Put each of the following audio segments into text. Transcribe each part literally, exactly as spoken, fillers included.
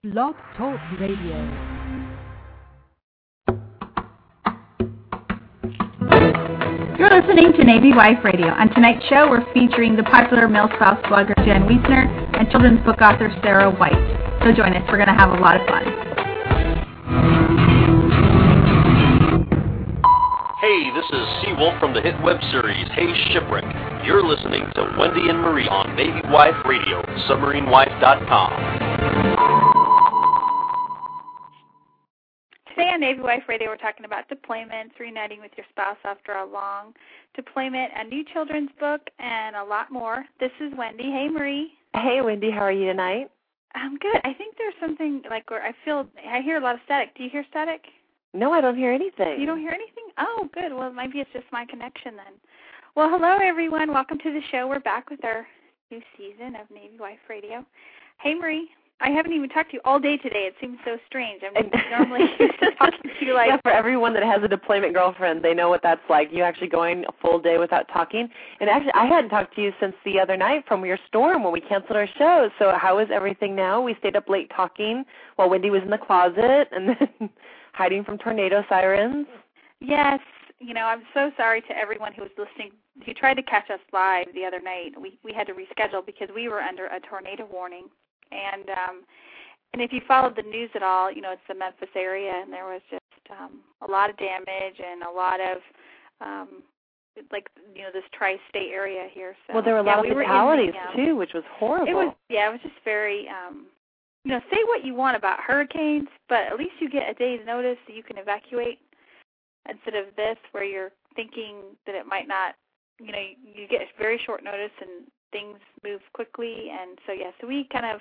Blog Talk Radio. You're listening to Navy Wife Radio. On tonight's show, we're featuring the popular male spouse blogger Jen Wiesner and children's book author Sarah White. So join us. We're going to have a lot of fun. Hey, this is Seawolf from the hit web series Hey Shipwreck. You're listening to Wendy and Marie on Navy Wife Radio, submarine wife dot com. Today on Navy Wife Radio, we're talking about deployments, reuniting with your spouse after a long deployment, a new children's book, and a lot more. This is Wendy. Hey, Marie. Hey, Wendy. How are you tonight? I'm good. I think there's something like where I feel I hear a lot of static. Do you hear static? No, I don't hear anything. You don't hear anything? Oh, good. Well, maybe it's just my connection then. Well, hello, everyone. Welcome to the show. We're back with our new season of Navy Wife Radio. Hey, Marie. I haven't even talked to you all day today. It seems so strange. I'm normally used to talking to you like... Yeah, for everyone that has a deployment girlfriend, they know what that's like. You actually going a full day without talking. And actually, I hadn't talked to you since the other night from your storm when we canceled our show. So how is everything now? We stayed up late talking while Wendy was in the closet and then hiding from tornado sirens. Yes. You know, I'm so sorry to everyone who was listening, who tried to catch us live the other night. We we had to reschedule because we were under a tornado warning. And um, and if you followed the news at all, you know, it's the Memphis area, and there was just um, a lot of damage and a lot of, um, like, you know, this tri-state area here. So, well, there were a yeah, lot we of were fatalities, the, um, too, which was horrible. It was, yeah, it was just very, um, you know, say what you want about hurricanes, but at least you get a day's notice that you can evacuate instead of this where you're thinking that it might not, you know, you get very short notice and things move quickly. And so, yeah, so we kind of,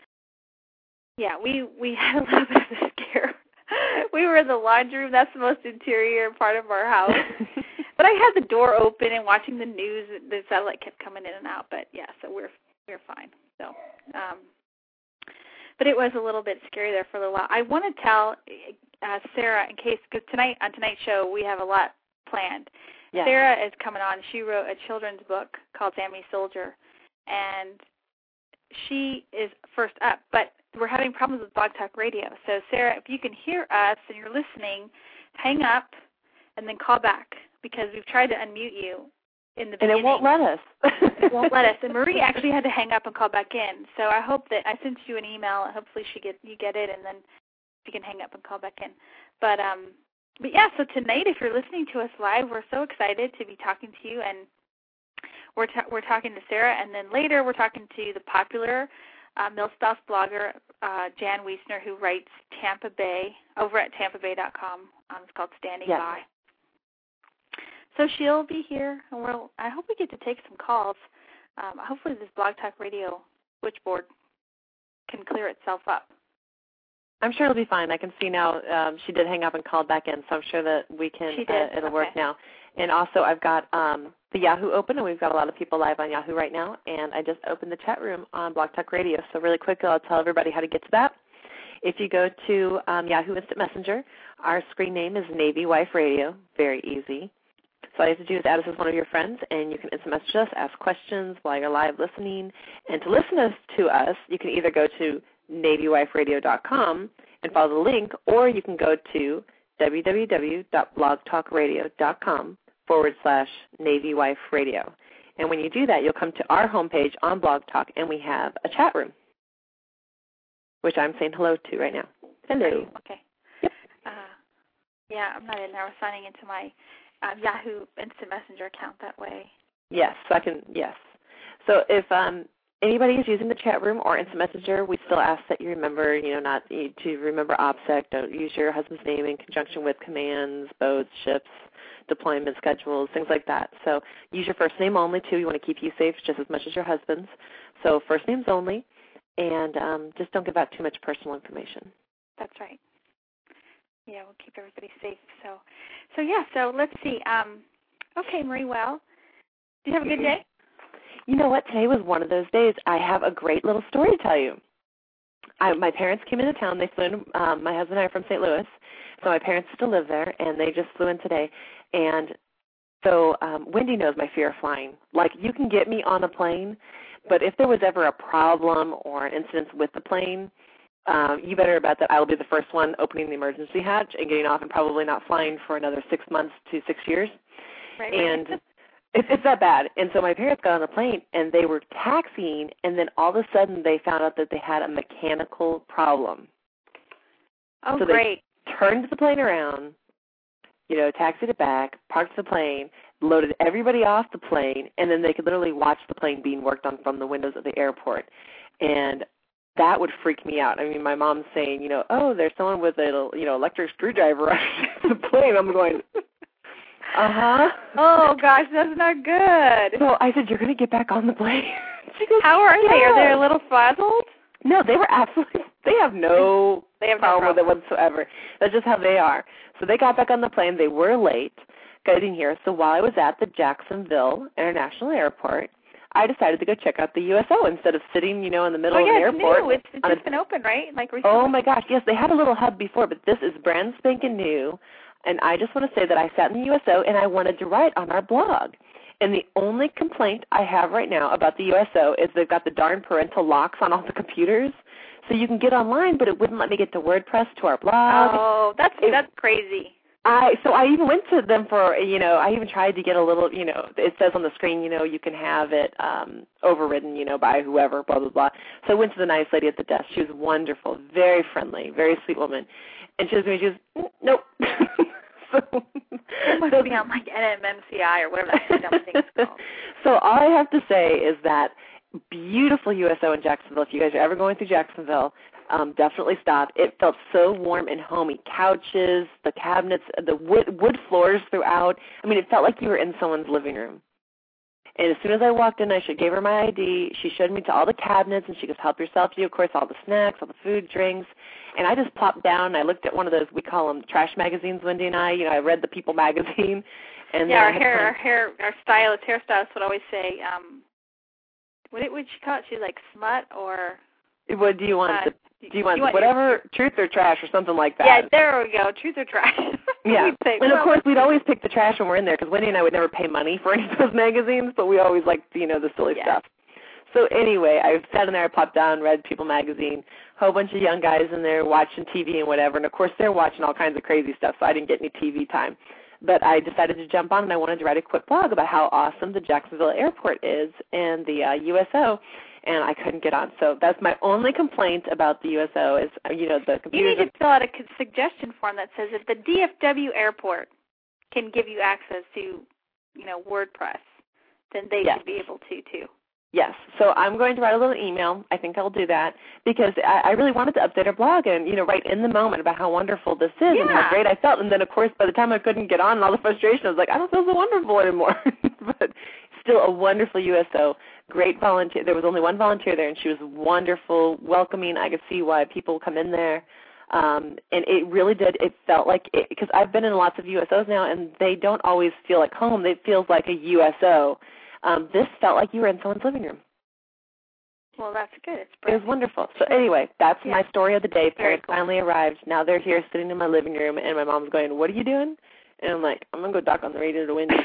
yeah, we, we had a little bit of a scare. We were in the laundry room. That's the most interior part of our house. But I had the door open and watching the news. The satellite kept coming in and out. But, yeah, so we're we're fine. So, um, but it was a little bit scary there for a little while. I want to tell uh, Sarah, in case, because tonight on tonight's show we have a lot planned. Yeah. Sarah is coming on. She wrote a children's book called Sammy Soldier, and she is first up. But we're having problems with Blog Talk Radio. So, Sarah, if you can hear us and you're listening, hang up and then call back because we've tried to unmute you in the beginning. And it won't let us. It won't let us. And Marie actually had to hang up and call back in. So I hope that I sent you an email. Hopefully she get you get it, and then you can hang up and call back in. But, um, but yeah, so tonight, if you're listening to us live, we're so excited to be talking to you. And we're, ta- we're talking to Sarah. And then later we're talking to the popular Uh, Millspouse blogger uh, Jan Wiesner, who writes Tampa Bay over at tampa bay dot com. Um, it's called Standing yes. By. So she'll be here, and we'll. I hope we get to take some calls. Um, hopefully, this Blog Talk Radio switchboard can clear itself up. I'm sure it'll be fine. I can see now um, she did hang up and called back in, so I'm sure that we can. She did. Uh, it'll okay. work now. And also, I've got um, the Yahoo open, and we've got a lot of people live on Yahoo right now. And I just opened the chat room on Blog Talk Radio. So really quickly, I'll tell everybody how to get to that. If you go to um, Yahoo Instant Messenger, our screen name is Navy Wife Radio. Very easy. So all you have to do is add us as one of your friends, and you can instant message us, ask questions while you're live listening. And to listen to us, you can either go to navy wife radio dot com and follow the link, or you can go to w w w dot blog talk radio dot com forward slash Navy Wife Radio. And when you do that, you'll come to our homepage on Blog Talk, and we have a chat room, which I'm saying hello to right now. Hello. Okay. Yep. Uh, yeah, I'm not in there. I was signing into my uh, Yahoo Instant Messenger account that way. Yes, so I can, yes. So if um, anybody is using the chat room or Instant Messenger, we still ask that you remember, you know, not to remember OPSEC. Don't use your husband's name in conjunction with commands, boats, ships, deployment schedules, things like that. So use your first name only, too. You want to keep you safe just as much as your husband's. So first names only, and um, just don't give out too much personal information. That's right. Yeah, we'll keep everybody safe. So, so yeah, so let's see. Um, okay, Marie, well, do you have a good day? You know what? Today was one of those days. I have a great little story to tell you. I, my parents came into town. They flew in. Um, my husband and I are from Saint Louis, so my parents still live there, and they just flew in today. And so um, Wendy knows my fear of flying. Like, you can get me on a plane, but if there was ever a problem or an incident with the plane, um, you better bet that I will be the first one opening the emergency hatch and getting off and probably not flying for another six months to six years. Right, and right. it's, it's that bad. And so my parents got on the plane, and they were taxiing, and then all of a sudden they found out that they had a mechanical problem. Oh, so great. They turned the plane around, you know, taxied it back, parked the plane, loaded everybody off the plane, and then they could literally watch the plane being worked on from the windows of the airport. And that would freak me out. I mean, my mom's saying, you know, oh, there's someone with a, you know, electric screwdriver on the plane. I'm going, uh-huh. Oh, gosh, that's not good. So I said, you're going to get back on the plane? She goes, how are yeah. they? Are they a little frazzled? No, they were absolutely, they have no they have problem, no problem with it whatsoever. That's just how they are. So they got back on the plane. They were late getting here. So while I was at the Jacksonville International Airport, I decided to go check out the U S O instead of sitting, you know, in the middle oh, of yeah, the airport. It's new. It's, it's just a, been open, right? Like recently. Oh, my gosh, yes. They had a little hub before, but this is brand spanking new. And I just want to say that I sat in the U S O and I wanted to write on our blog. And the only complaint I have right now about the U S O is they've got the darn parental locks on all the computers. So you can get online, but it wouldn't let me get to WordPress, to our blog. Oh, that's it, that's crazy. I So I even went to them for, you know, I even tried to get a little, you know, it says on the screen, you know, you can have it um, overridden, you know, by whoever, blah, blah, blah. So I went to the nice lady at the desk. She was wonderful, very friendly, very sweet woman. And she was going to, she was, nope. so, it must so, be on like N M M C I or whatever that dumb thing is called. So all I have to say is that beautiful U S O in Jacksonville. If you guys are ever going through Jacksonville, um, definitely stop. It felt so warm and homey. Couches, the cabinets, the wood, wood floors throughout. I mean, it felt like you were in someone's living room. And as soon as I walked in, I gave her my I D. She showed me to all the cabinets, and she goes, help yourself to, of course, all the snacks, all the food, drinks. And I just plopped down, and I looked at one of those, we call them trash magazines, Wendy and I. You know, I read the People magazine. And yeah, our hair, our hair, our stylist, hairstylist would always say, um, what would she call it? She's like smut or? What do you want? Uh, the, do you want, you want whatever, your, truth or trash or something like that? Yeah, there we go, truth or trash. Yeah, say, and well, of course we'd always pick the trash when we're in there because Wendy and I would never pay money for any of those magazines, but we always liked, you know, the silly yeah. stuff. So anyway, I sat in there, I popped down, read People magazine, a whole bunch of young guys in there watching T V and whatever, and of course they're watching all kinds of crazy stuff, so I didn't get any T V time. But I decided to jump on and I wanted to write a quick blog about how awesome the Jacksonville Airport is and the uh, U S O, and I couldn't get on. So that's my only complaint about the U S O is, you know, the computers. You need to fill out a suggestion form that says if the D F W Airport can give you access to, you know, WordPress, then they yes. should be able to too. Yes. So I'm going to write a little email. I think I'll do that because I, I really wanted to update our blog and, you know, write in the moment about how wonderful this is yeah. and how great I felt. And then, of course, by the time I couldn't get on and all the frustration, I was like, I don't feel so wonderful anymore. But still a wonderful U S O. Great volunteer. There was only one volunteer there, and she was wonderful, welcoming. I could see why people come in there. Um, and it really did. It felt like it, because I've been in lots of U S Os now, and they don't always feel like home. It feels like a U S O. Um, this felt like you were in someone's living room. Well, that's good. It's it was wonderful. So anyway, that's yeah. my story of the day. Parents cool. finally arrived. Now they're here sitting in my living room, and my mom's going, what are you doing? And I'm like, I'm going to go talk on the radio to Wendy.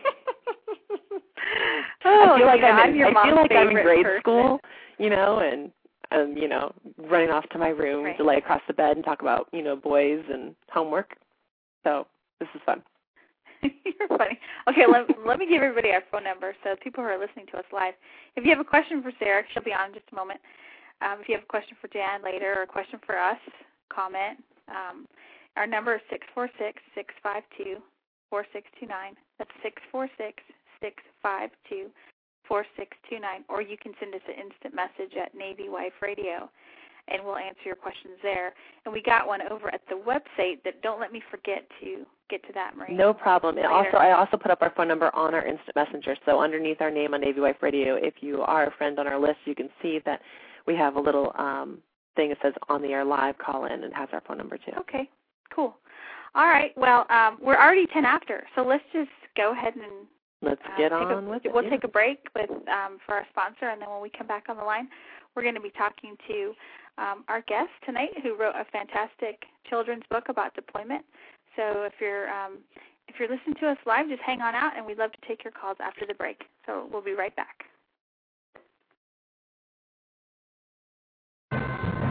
oh, I feel like, yeah, I'm, in, I'm, your I feel like I'm in grade person. school, you know, and, um, you know, running off to my room right. to lay across the bed and talk about, you know, boys and homework. So this is fun. You're funny. Okay, let, let me give everybody our phone number so people who are listening to us live. If you have a question for Sarah, she'll be on in just a moment. Um, if you have a question for Jan later or a question for us, comment. Um, our number is six four six, six five two, four six two nine. That's six four six, six five two, four six two nine. Or you can send us an instant message at Navy Wife Radio, and we'll answer your questions there. And we got one over at the website that don't let me forget to get to that, Marie. No problem. And also, I also put up our phone number on our instant messenger. So underneath our name on Navy Wife Radio, if you are a friend on our list, you can see that we have a little um, thing that says on the air live call in and has our phone number too. Okay, cool. All right. Well, um, we're already ten after, so let's just go ahead and let's uh, get on a, with it. We'll yeah. take a break with um, for our sponsor, and then when we come back on the line, we're going to be talking to um, our guest tonight, who wrote a fantastic children's book about deployment. So if you're um, if you're listening to us live, just hang on out, and we'd love to take your calls after the break. So we'll be right back.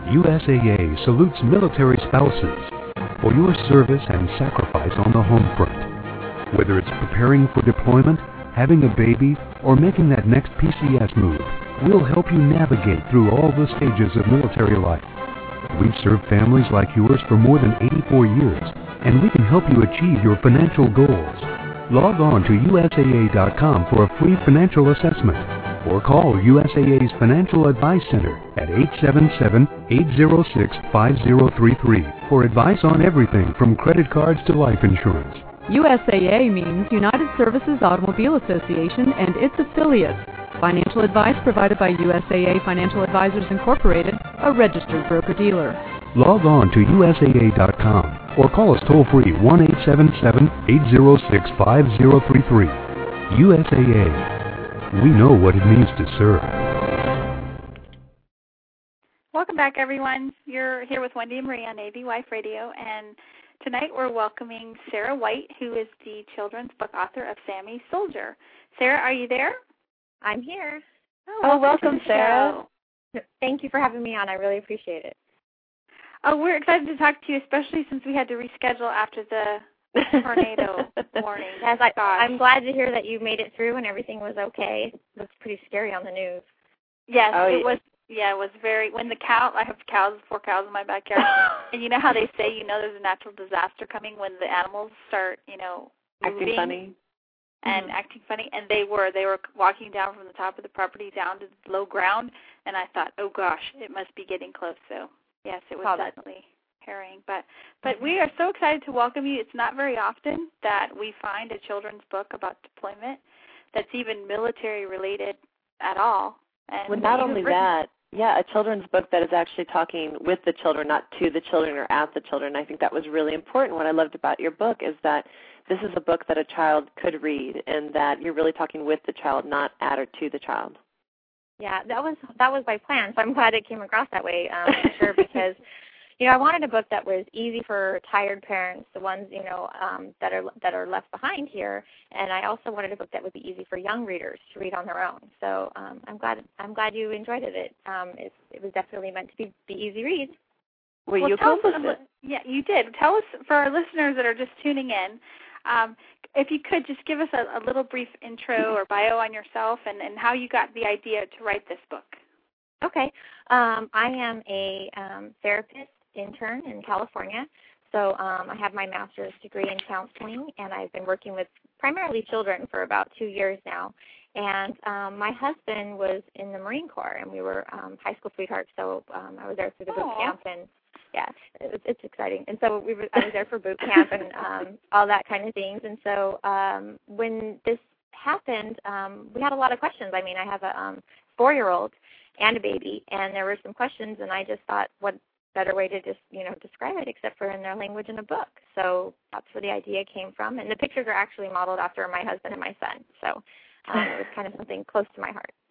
U S A A salutes military spouses for your service and sacrifice on the home front. Whether it's preparing for deployment, having a baby, or making that next P C S move, we'll help you navigate through all the stages of military life. We've served families like yours for more than eighty-four years, and we can help you achieve your financial goals. Log on to U S A A dot com for a free financial assessment, or call U S A A's Financial Advice Center at eight seven seven, eight zero six, five zero three three for advice on everything from credit cards to life insurance. U S A A means United Services Automobile Association and its affiliates. Financial advice provided by U S A A Financial Advisors Incorporated, a registered broker-dealer. Log on to U S A A dot com or call us toll-free one eight seven seven, eight zero six, five zero three three. U S A A. We know what it means to serve. Welcome back, everyone. You're here with Wendy and Marie on Navy Wife Radio, and tonight we're welcoming Sarah White, who is the children's book author of Sammy Soldier. Sarah, are you there? I'm here. Oh, oh welcome, Sarah. Thank you for having me on. I really appreciate it. Oh, we're excited to talk to you, especially since we had to reschedule after the tornado warning. Yes, I, I'm glad to hear that you made it through and everything was okay. It looks pretty scary on the news. Yes, oh, it yeah. was. Yeah, it was very. When the cow, I have cows, four cows in my backyard, and you know how they say, you know, there's a natural disaster coming when the animals start, you know, moving acting funny. and mm-hmm. acting funny, and they were. They were walking down from the top of the property down to the low ground, and I thought, oh gosh, it must be getting close. So yes, it was oh, definitely harrowing. But but we are so excited to welcome you. It's not very often that we find a children's book about deployment that's even military related at all. And well, not only that, yeah, a children's book that is actually talking with the children, not to the children or at the children. I think that was really important. What I loved about your book is that this is a book that a child could read, and that you're really talking with the child, not at or to the child. Yeah, that was that was my plan, so I'm glad it came across that way, um, for sure, because, you know, I wanted a book that was easy for tired parents, the ones, you know, um, that are that are left behind here, and I also wanted a book that would be easy for young readers to read on their own. So um, I'm glad I'm glad you enjoyed it. It, um, it, it was definitely meant to be, be easy read. Well, well you accomplished it. Yeah, you did. Tell us, for our listeners that are just tuning in, um, if you could just give us a, a little brief intro or bio on yourself and, and how you got the idea to write this book. Okay. Um, I am a um, therapist intern in California. So um, I have my master's degree in counseling, and I've been working with primarily children for about two years now. And um, my husband was in the Marine Corps, and we were um, high school sweethearts, so um, I was there through the boot Aww. camp, and yeah, it, it's exciting. And so we were, I was there for boot camp and um, all that kind of things. And so um, when this happened, um, we had a lot of questions. I mean, I have a um, four-year-old and a baby, and there were some questions, and I just thought, what better way to just, you know, describe it except for in their language in a book. So that's where the idea came from. And the pictures are actually modeled after my husband and my son. So um, it was kind of something close to my heart.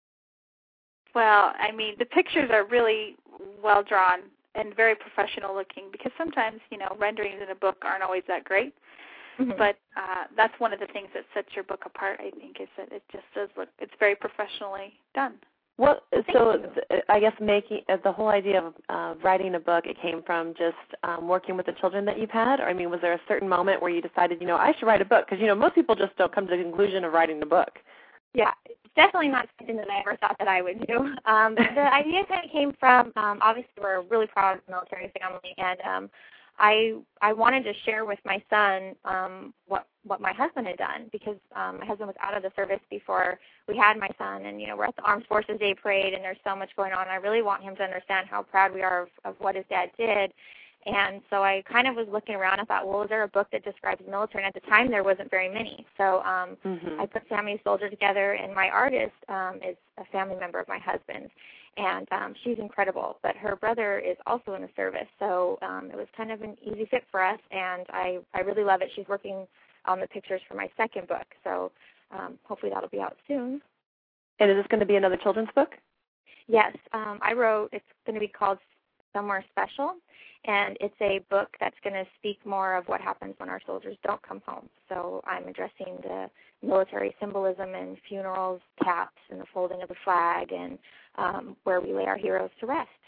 Well, I mean, the pictures are really well drawn and very professional looking, because sometimes, you know, renderings in a book aren't always that great. Mm-hmm. But uh, that's one of the things that sets your book apart, I think, is that it just does look, it's very professionally done. Well, so th- I guess making uh, the whole idea of uh, writing a book, it came from just um, working with the children that you've had? Or, I mean, was there a certain moment where you decided, you know, I should write a book? Because, you know, most people just don't come to the conclusion of writing a book. Yeah, it's definitely not something that I ever thought that I would do. Um, the idea kind of came from, um, obviously, we're a really proud military family, and um, I I wanted to share with my son um, what what my husband had done, because um, my husband was out of the service before we had my son, and you know we're at the Armed Forces Day Parade, and there's so much going on. I really want him to understand how proud we are of, of what his dad did. And so I kind of was looking around and thought, well, is there a book that describes the military? And at the time, there wasn't very many. So um, mm-hmm. I put Sammy Soldier together, and my artist um, is a family member of my husband's. And um, she's incredible, but her brother is also in the service. So um, it was kind of an easy fit for us, and I, I really love it. She's working on the pictures for my second book. So um, hopefully that'll be out soon. And is this going to be another children's book? Yes. Um, I wrote, it's going to be called Somewhere Special. And it's a book that's going to speak more of what happens when our soldiers don't come home. So I'm addressing the military symbolism and funerals, taps, and the folding of the flag, and um, where we lay our heroes to rest.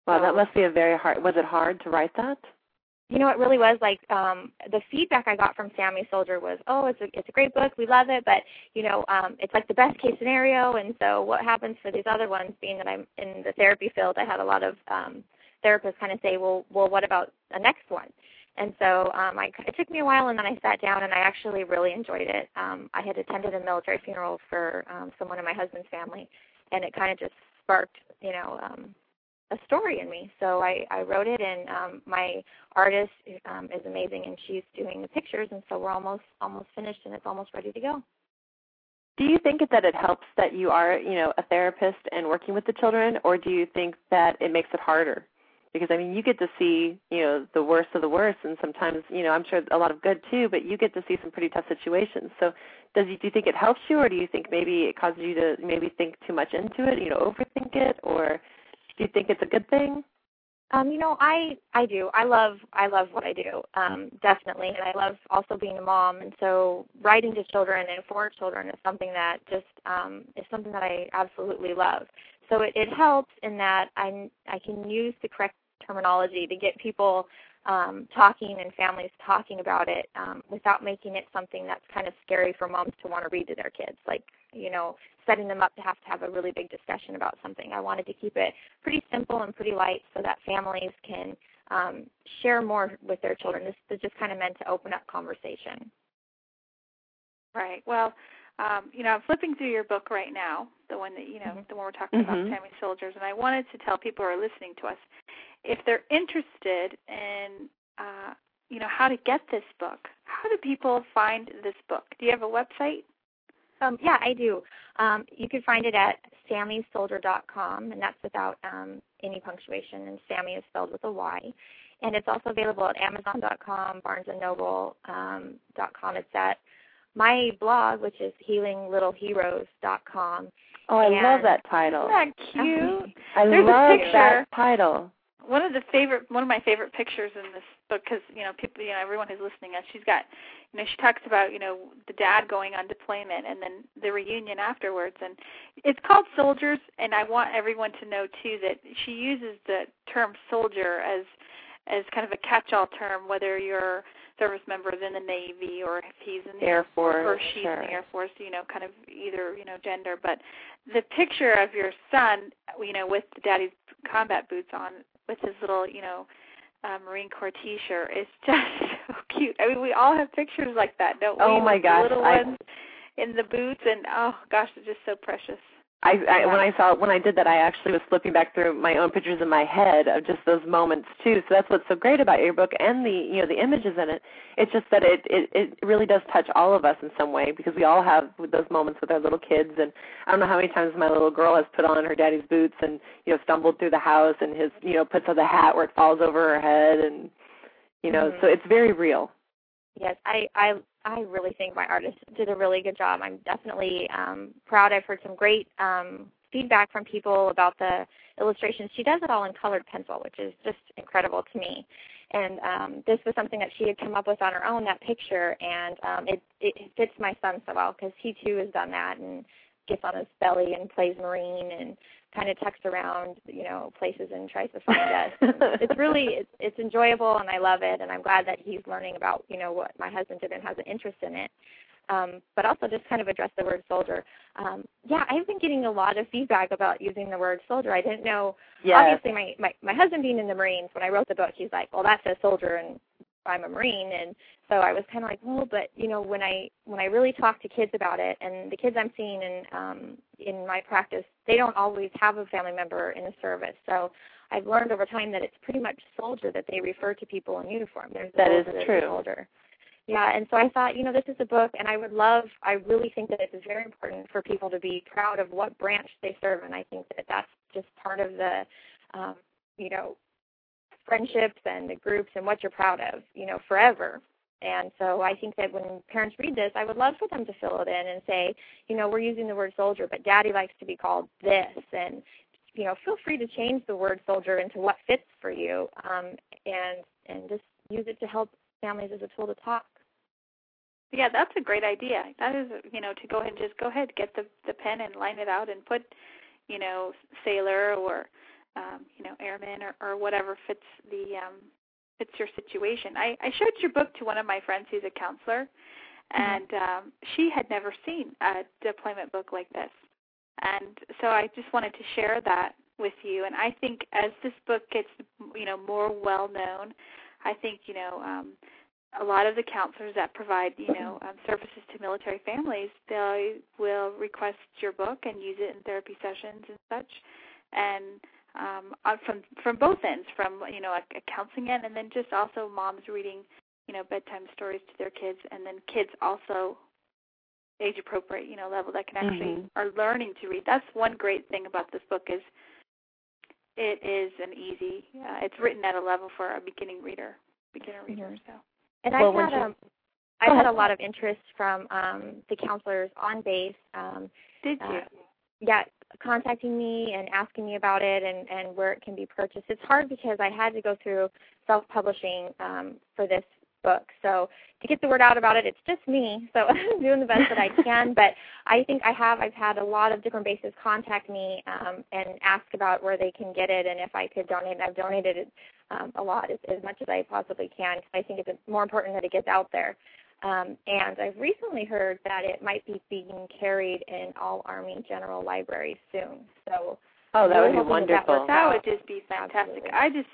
Wow, so, that must be a very hard. Was it hard to write that? You know, it really was. Like um, the feedback I got from Sammy Soldier was, oh, it's a it's a great book, we love it, but you know, um, it's like the best case scenario. And so, what happens for these other ones? Being that I'm in the therapy field, I had a lot of um, therapists kind of say, well, well, what about the next one? And so, um, I, it took me a while, and then I sat down, and I actually really enjoyed it. Um, I had attended a military funeral for um, someone in my husband's family, and it kind of just sparked, you know. Um, a story in me. So I, I wrote it, and um, my artist um, is amazing, and she's doing the pictures, and so we're almost almost finished, and it's almost ready to go. Do you think that it helps that you are, you know, a therapist and working with the children, or do you think that it makes it harder? Because, I mean, you get to see, you know, the worst of the worst, and sometimes, you know, I'm sure a lot of good too, but you get to see some pretty tough situations. So does you, do you think it helps you, or do you think maybe it causes you to maybe think too much into it, you know, overthink it, or do you think it's a good thing? Um, you know, I I do. I love I love what I do, um, definitely, and I love also being a mom. And so, writing to children and for children is something that just um, is something that I absolutely love. So it, it helps in that I I can use the correct terminology to get people um, talking and families talking about it um, without making it something that's kind of scary for moms to want to read to their kids. Like, you know, setting them up to have to have a really big discussion about something. I wanted to keep it pretty simple and pretty light so that families can um, share more with their children. This is just kind of meant to open up conversation. Right. Well, um, you know, I'm flipping through your book right now, the one that, you know, mm-hmm. the one we're talking mm-hmm. about, Sammy Soldiers, and I wanted to tell people who are listening to us, if they're interested in, uh, you know, how to get this book, how do people find this book? Do you have a website? Um, yeah, I do. Um, you can find it at sammy soldier dot com, and that's without um, any punctuation, and Sammy is spelled with a Y. And it's also available at amazon dot com, barnes and noble dot com. It's at my blog, which is healing little heroes dot com. Oh, I and love that title. Isn't that cute? I There's love a picture. that title. One of the favorite, one of my favorite pictures in this book, because you know, people, you know, everyone who's listening, she's got, you know, she talks about, you know, the dad going on deployment and then the reunion afterwards, and it's called Soldiers. And I want everyone to know too that she uses the term soldier as, as kind of a catch-all term, whether you're a service member in the Navy or if he's in the Air Force, or she's sure. in the Air Force, you know, kind of either, you know, gender. But the picture of your son, you know, with the daddy's combat boots on, with his little, you know, uh, Marine Corps T-shirt. It's just so cute. I mean, we all have pictures like that, don't we? Oh, my With gosh. The little I, ones in the boots, and, oh, gosh, it's just so precious. I, I when I saw when I did that, I actually was flipping back through my own pictures in my head of just those moments too. So that's what's so great about your book and the you know the images in it. It's just that it it, it really does touch all of us in some way, because we all have those moments with our little kids. And I don't know how many times my little girl has put on her daddy's boots and you know stumbled through the house, and his you know puts on the hat where it falls over her head, and you know mm-hmm. so it's very real. Yes, I, I I really think my artist did a really good job. I'm definitely um, proud. I've heard some great um, feedback from people about the illustrations. She does it all in colored pencil, which is just incredible to me. And um, this was something that she had come up with on her own, that picture, and um, it, it fits my son so well, because he too has done that and gets on his belly and plays Marine and kind of tucks around, you know, places and tries to find us. It's really, it's, it's enjoyable, and I love it, and I'm glad that he's learning about, you know, what my husband did and has an interest in it. Um, but also just kind of address the word soldier. Um, yeah, I've been getting a lot of feedback about using the word soldier. I didn't know, yes. obviously my, my, my husband being in the Marines, when I wrote the book, he's like, well, that says soldier, and I'm a Marine, and so I was kind of like, well, but you know, when I when I really talk to kids about it, and the kids I'm seeing in um, in my practice, they don't always have a family member in the service. So I've learned over time that it's pretty much soldier that they refer to people in uniform. There's that is true. Soldier. Yeah, and so I thought, you know, this is a book, and I would love, I really think that it's very important for people to be proud of what branch they serve, and I think that that's just part of the, um, you know, friendships and the groups and what you're proud of, you know, forever. And so I think that when parents read this, I would love for them to fill it in and say, you know, we're using the word soldier, but Daddy likes to be called this. And, you know, feel free to change the word soldier into what fits for you, um, and and just use it to help families as a tool to talk. Yeah, that's a great idea. That is, you know, to go ahead and just go ahead, get the, the pen and line it out and put, you know, sailor or um, you know, airmen or, or whatever fits the um, fits your situation. I, I showed your book to one of my friends who's a counselor, and um, she had never seen a deployment book like this. And so I just wanted to share that with you. And I think as this book gets, you know, more well-known, I think, you know, um, a lot of the counselors that provide, you know, um, services to military families, they will request your book and use it in therapy sessions and such. And um, from from both ends, from, you know, a, a counseling end, and then just also moms reading, you know, bedtime stories to their kids, and then kids also age appropriate, you know, level that can actually mm-hmm. are learning to read. That's one great thing about this book is it is an easy. Uh, it's written at a level for a beginning reader, beginner reader. Mm-hmm. So, and well, I've had um, I've had a lot of interest from um, the counselors on base. Um, Did you? Uh, yeah, contacting me and asking me about it and, and where it can be purchased. It's hard because I had to go through self-publishing um, for this book. So to get the word out about it, it's just me. So I'm doing the best that I can. But I think I have, I've had a lot of different bases contact me um, and ask about where they can get it and if I could donate. I've donated it um, a lot, as, as much as I possibly can, because I think it's more important that it gets out there. Um, and I've recently heard that it might be being carried in all Army General Libraries soon. So oh, that really would be wonderful. That, that would just be fantastic. Absolutely. I just,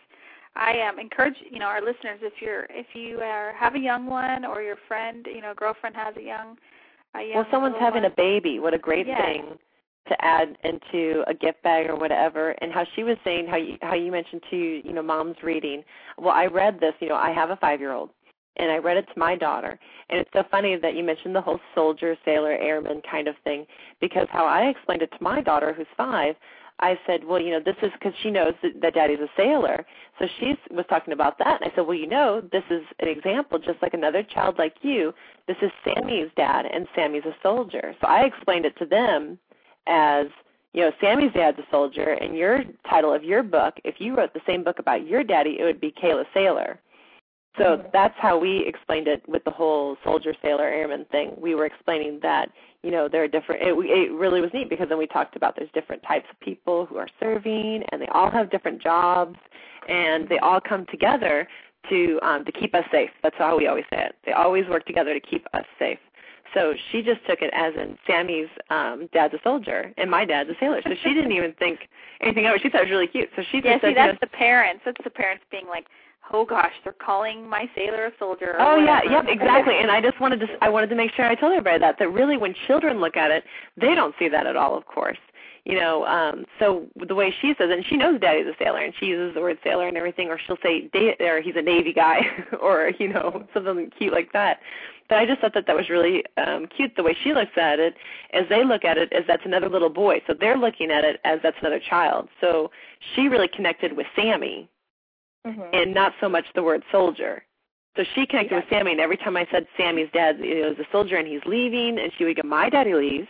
I um, encourage, you know, our listeners, if you're, if you are, have a young one or your friend, you know, girlfriend has a young, a young well, someone's having one. a baby. What a great yes. thing to add into a gift bag or whatever. And how she was saying, how you, how you mentioned too, you know, mom's reading. Well, I read this. You know, I have a five-year-old. And I read it to my daughter. And it's so funny that you mentioned the whole soldier, sailor, airman kind of thing, because how I explained it to my daughter, who's five, I said, well, you know, this is because she knows that, that Daddy's a sailor. So she was talking about that. And I said, well, you know, this is an example, just like another child like you. This is Sammy's dad, and Sammy's a soldier. So I explained it to them as, you know, Sammy's dad's a soldier, and your title of your book, if you wrote the same book about your daddy, it would be Kayla Sailor. So mm-hmm. that's how we explained it with the whole soldier, sailor, airman thing. We were explaining that, you know, there are different, it, it really was neat because then we talked about there's different types of people who are serving, and they all have different jobs, and they all come together to um, to keep us safe. That's how we always say it. They always work together to keep us safe. So she just took it as in Sammy's um, dad's a soldier, and my dad's a sailor. So she didn't even think anything of it. She thought it was really cute. So she yeah, just see, said, that's you know, the parents. That's the parents being like, oh gosh, they're calling my sailor a soldier. Or oh whatever. yeah, yep, exactly. And I just wanted to, I wanted to make sure I told everybody that that really, when children look at it, they don't see that at all. Of course, you know. Um, so the way she says it, and she knows Daddy's a sailor, and she uses the word sailor and everything, or she'll say, or he's a Navy guy, or you know, something cute like that. But I just thought that that was really um, cute. The way she looks at it, as they look at it, as that's another little boy. So they're looking at it as that's another child. So she really connected with Sammy. Mm-hmm. And not so much the word soldier. So she connected yeah. with Sammy, and every time I said Sammy's dad you know, is a soldier and he's leaving, and she would go, my daddy leaves.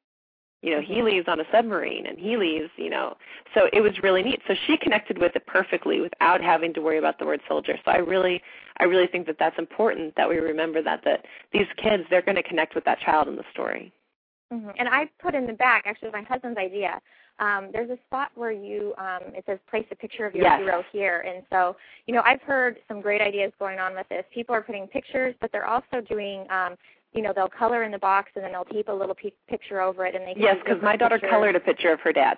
You know, mm-hmm. he leaves on a submarine, and he leaves, you know. So it was really neat. So she connected with it perfectly without having to worry about the word soldier. So I really I really think that that's important, that we remember that, that these kids, they're going to connect with that child in the story. Mm-hmm. And I put in the back, actually, it was my husband's idea. Um, there's a spot where you, um, it says place a picture of your yes. hero here. And so, you know, I've heard some great ideas going on with this. People are putting pictures, but they're also doing, um, you know, they'll color in the box and then they'll tape a little p- picture over it. And they can yes, because my daughter pictures. colored a picture of her dad.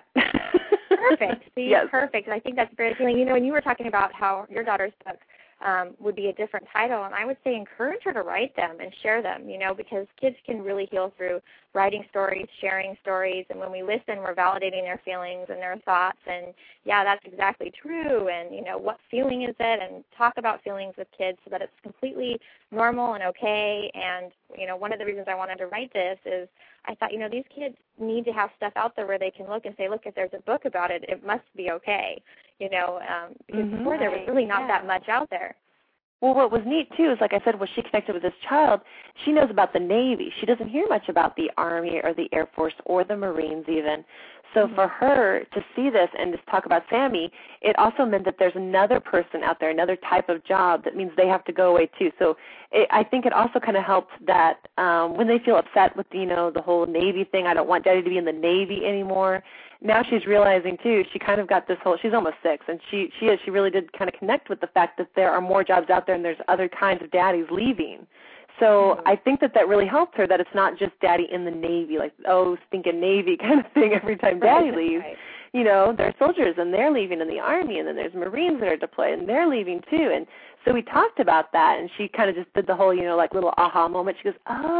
Perfect. See, yes. perfect. I think that's very appealing. You know, and you were talking about how your daughter's book um, would be a different title, and I would say encourage her to write them and share them, you know, because kids can really heal through writing stories, sharing stories, and when we listen, we're validating their feelings and their thoughts, and yeah, that's exactly true, and, you know, what feeling is it, and talk about feelings with kids so that it's completely normal and okay, and, you know, one of the reasons I wanted to write this is I thought, you know, these kids need to have stuff out there where they can look and say, look, if there's a book about it, it must be okay, you know, um, because mm-hmm. before there was really not yeah. that much out there. Well, what was neat, too, is, like I said, when she connected with this child, she knows about the Navy. She doesn't hear much about the Army or the Air Force or the Marines even. So Mm-hmm. for her to see this and just talk about Sammy, it also meant that there's another person out there, another type of job that means they have to go away too. So it, I think it also kind of helped that um, when they feel upset with, you know, the whole Navy thing, I don't want Daddy to be in the Navy anymore. Now she's realizing too, she kind of got this whole, she's almost six, and she, she is, she really did kind of connect with the fact that there are more jobs out there and there's other kinds of daddies leaving. So mm-hmm. I think that that really helped her, that it's not just Daddy in the Navy, like, oh, stinking Navy kind of thing every time Daddy right. leaves. Right. You know, there are soldiers and they're leaving in the Army, and then there's Marines that are deployed and they're leaving too. And so we talked about that, and she kind of just did the whole, you know, like little aha moment. She goes,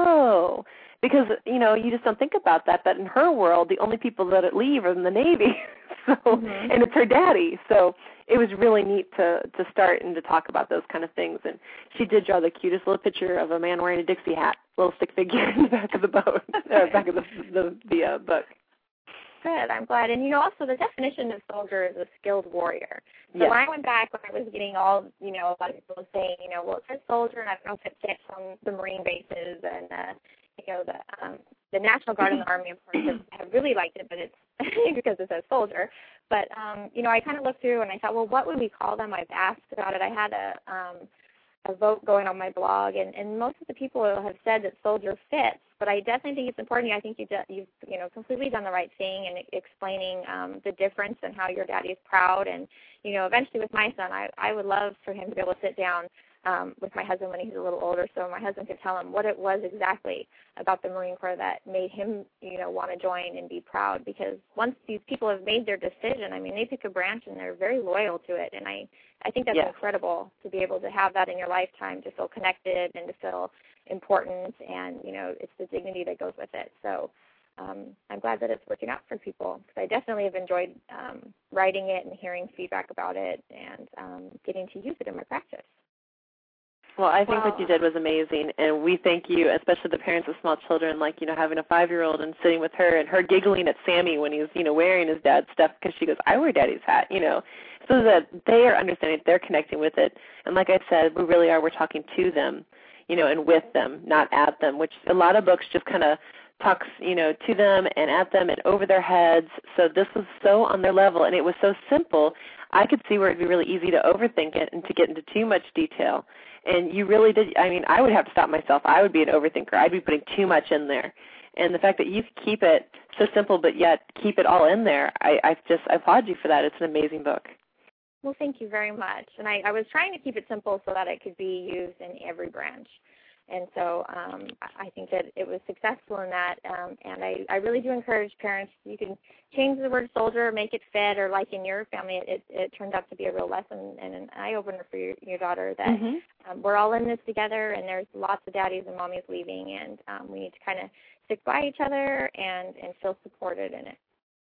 oh, because, you know, you just don't think about that, but in her world, the only people that leave are in the Navy. so, mm-hmm. and it's her daddy. So it was really neat to, to start and to talk about those kind of things. And she did draw the cutest little picture of a man wearing a Dixie hat, little stick figure in the back of the boat, uh, back of the the, the uh, book. Good, I'm glad. And, you know, also the definition of soldier is a skilled warrior. So yes. when I went back, when I was getting all, you know, a lot of people saying, you know, well, it says soldier, and I don't know if it fits on the Marine bases and, uh, you know, the um, the National Guard and the Army, of course, have, have really liked it, but it's because it says soldier. But, um, you know, I kind of looked through and I thought, well, what would we call them? I've asked about it. I had a um, a vote going on my blog, and, and most of the people have said that soldier fits, but I definitely think it's important. I think you've, you've you know, completely done the right thing in explaining um, the difference and how your daddy is proud. And, you know, eventually with my son, I, I would love for him to be able to sit down um, with my husband when he's a little older, so my husband could tell him what it was exactly about the Marine Corps that made him, you know, want to join and be proud. Because once these people have made their decision, I mean, they pick a branch and they're very loyal to it. And I, I think that's yeah. incredible to be able to have that in your lifetime, to feel connected and to feel important. And, you know, it's the dignity that goes with it. So um, I'm glad that it's working out for people, because I definitely have enjoyed um, writing it and hearing feedback about it and um, getting to use it in my practice. Well, I think wow. what you did was amazing, and we thank you, especially the parents of small children, like, you know, having a five-year-old and sitting with her and her giggling at Sammy when he's, you know, wearing his dad's stuff, because she goes, I wear Daddy's hat, you know, so that they are understanding, they're connecting with it. And like I said, we really are, we're talking to them, you know, and with them, not at them, which a lot of books just kind of talks, you know, to them and at them and over their heads. So this was so on their level, and it was so simple. I could see where it would be really easy to overthink it and to get into too much detail. And you really did. I mean, I would have to stop myself. I would be an overthinker. I'd be putting too much in there. And the fact that you keep it so simple but yet keep it all in there, I, I just I applaud you for that. It's an amazing book. Well, thank you very much. And I, I was trying to keep it simple so that it could be used in every branch. And so um, I think that it was successful in that. Um, and I, I really do encourage parents, you can change the word soldier, make it fit, or like in your family, it, it turned out to be a real lesson and an eye-opener for your, your daughter that mm-hmm. um, we're all in this together, and there's lots of daddies and mommies leaving, and um, we need to kind of stick by each other and, and feel supported in it.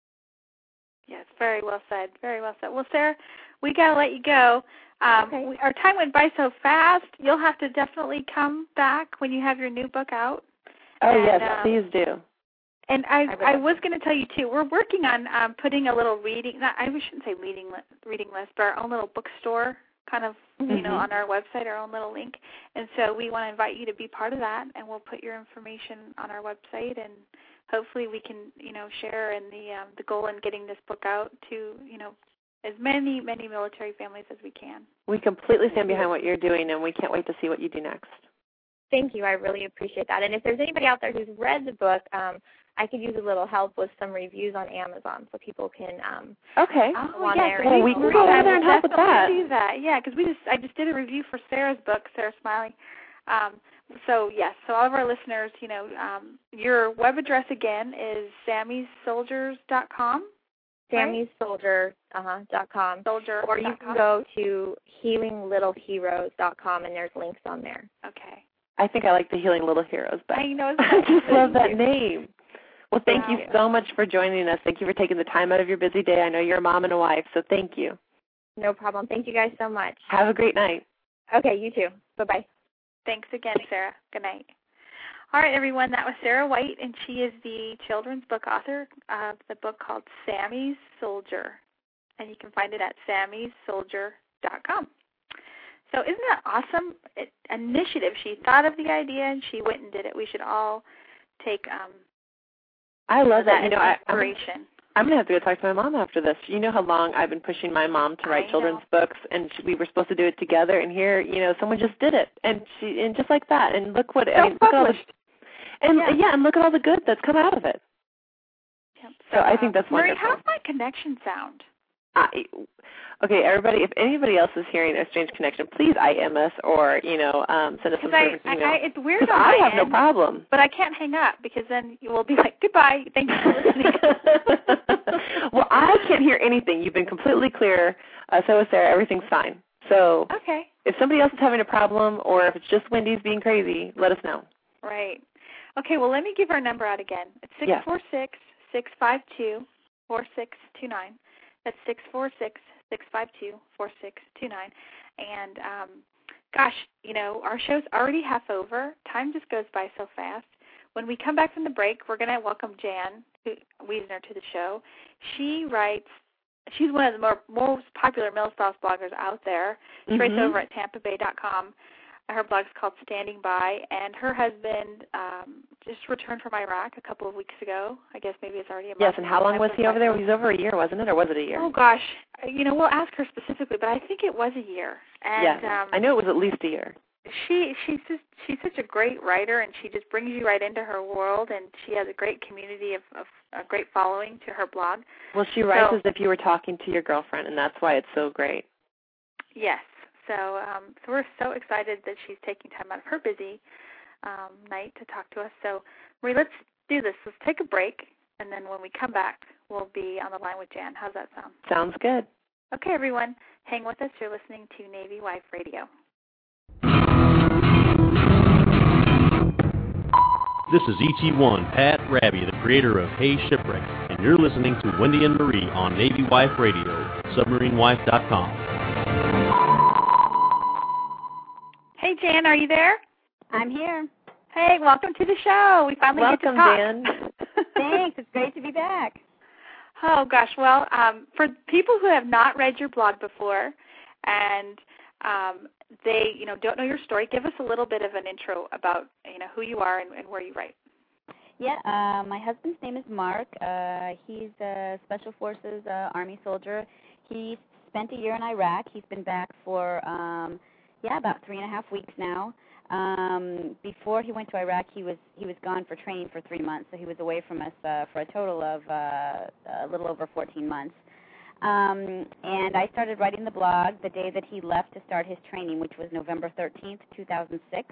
Yes, very well said. Very well said. Well, Sarah, we got to let you go. Um, okay. we, our time went by so fast. You'll have to definitely come back when you have your new book out. Oh, and, yes, um, please do. And I, I, I was going to tell you, too, we're working on um, putting a little reading, not, I shouldn't say reading, li- reading list, but our own little bookstore kind of, mm-hmm. you know, on our website, our own little link. And so we want to invite you to be part of that, and we'll put your information on our website, and hopefully we can, you know, share in the um, the goal in getting this book out to, you know, as many, many military families as we can. We completely stand behind what you're doing, and we can't wait to see what you do next. Thank you. I really appreciate that. And if there's anybody out there who's read the book, um, I could use a little help with some reviews on Amazon so people can um, okay. go on yes, there. Well, we can go over there and help with that. Do that. Yeah, because we just I just did a review for Sarah's book, Sarah Smiley. Um, so, yes, so all of our listeners, you know, um, your web address again is sammys soldiers dot com. sammys soldier dot com. Soldier. Or you can go to healing little heroes dot com, and there's links on there. Okay. I think I like the Healing Little Heroes, but I know. I just love that name. Well, thank wow. you so much for joining us. Thank you for taking the time out of your busy day. I know you're a mom and a wife, so thank you. No problem. Thank you guys so much. Have a great night. Okay, you too. Bye-bye. Thanks again, Sarah. Good night. All right, everyone, that was Sarah White, and she is the children's book author of the book called Sammy's Soldier, and you can find it at sammys soldier dot com. So isn't that awesome it, initiative? She thought of the idea, and she went and did it. We should all take um, I love that. that You know, I, inspiration. I'm, I'm going to have to go talk to my mom after this. You know how long I've been pushing my mom to write I children's know. books, and she, we were supposed to do it together, and here, you know, someone just did it, and she, and just like that, and look what, I mean, look at all the, and yeah. yeah, and look at all the good that's come out of it. Yep. So I think that's Marie, wonderful. how's my connection sound? I, okay, everybody, if anybody else is hearing a strange connection, please I M us or, you know, um, send us some I, sort of email. I, it's weird on I my have end, no problem. but I can't hang up because then you will be like, goodbye, thank you for listening. Well, I can't hear anything. You've been completely clear. Uh, so is Sarah. Everything's fine. So okay. if somebody else is having a problem or if it's just Wendy's being crazy, let us know. Right. Okay, well, let me give our number out again. It's six four six, six five two, four six two nine. That's six four six, six five two, four six two nine. And, um, gosh, you know, our show's already half over. Time just goes by so fast. When we come back from the break, we're going to welcome Jan Wiesner to the show. She writes, she's one of the more, most popular Mill Spouse bloggers out there. She mm-hmm. writes over at tampa bay dot com. Her blog's called Standing By, and her husband um, just returned from Iraq a couple of weeks ago. I guess maybe it's already a month. Yes, and how long was he over there? He was over a year, wasn't it, or was it a year? Oh, gosh. You know, we'll ask her specifically, but I think it was a year. And, yes, um, I know it was at least a year. She she's just she's such a great writer, and she just brings you right into her world, and she has a great community of, of a great following to her blog. Well, she writes so, as if you were talking to your girlfriend, and that's why it's so great. Yes. So, um, so we're so excited that she's taking time out of her busy um, night to talk to us. So, Marie, let's do this. Let's take a break, and then when we come back, we'll be on the line with Jan. How's that sound? Sounds good. Okay, everyone, hang with us. You're listening to Navy Wife Radio. This is E T one, Pat Rabby, the creator of Hey Shipwreck, and you're listening to Wendy and Marie on Navy Wife Radio, submarine wife dot com. Hey, Jan, are you there? I'm here. Hey, welcome to the show. We finally welcome, get to talk. Jan. Thanks. It's great to be back. Oh, gosh. Well, um, for people who have not read your blog before and um, they, you know, don't know your story, give us a little bit of an intro about, you know, who you are and, and where you write. Yeah, uh, my husband's name is Mark. Uh, he's a Special Forces uh, Army soldier. He spent a year in Iraq. He's been back for, um, yeah, about three and a half weeks now. Um, before he went to Iraq, he was he was gone for training for three months, so he was away from us uh, for a total of uh, a little over fourteen months. Um, and I started writing the blog the day that he left to start his training, which was November thirteenth, two thousand six.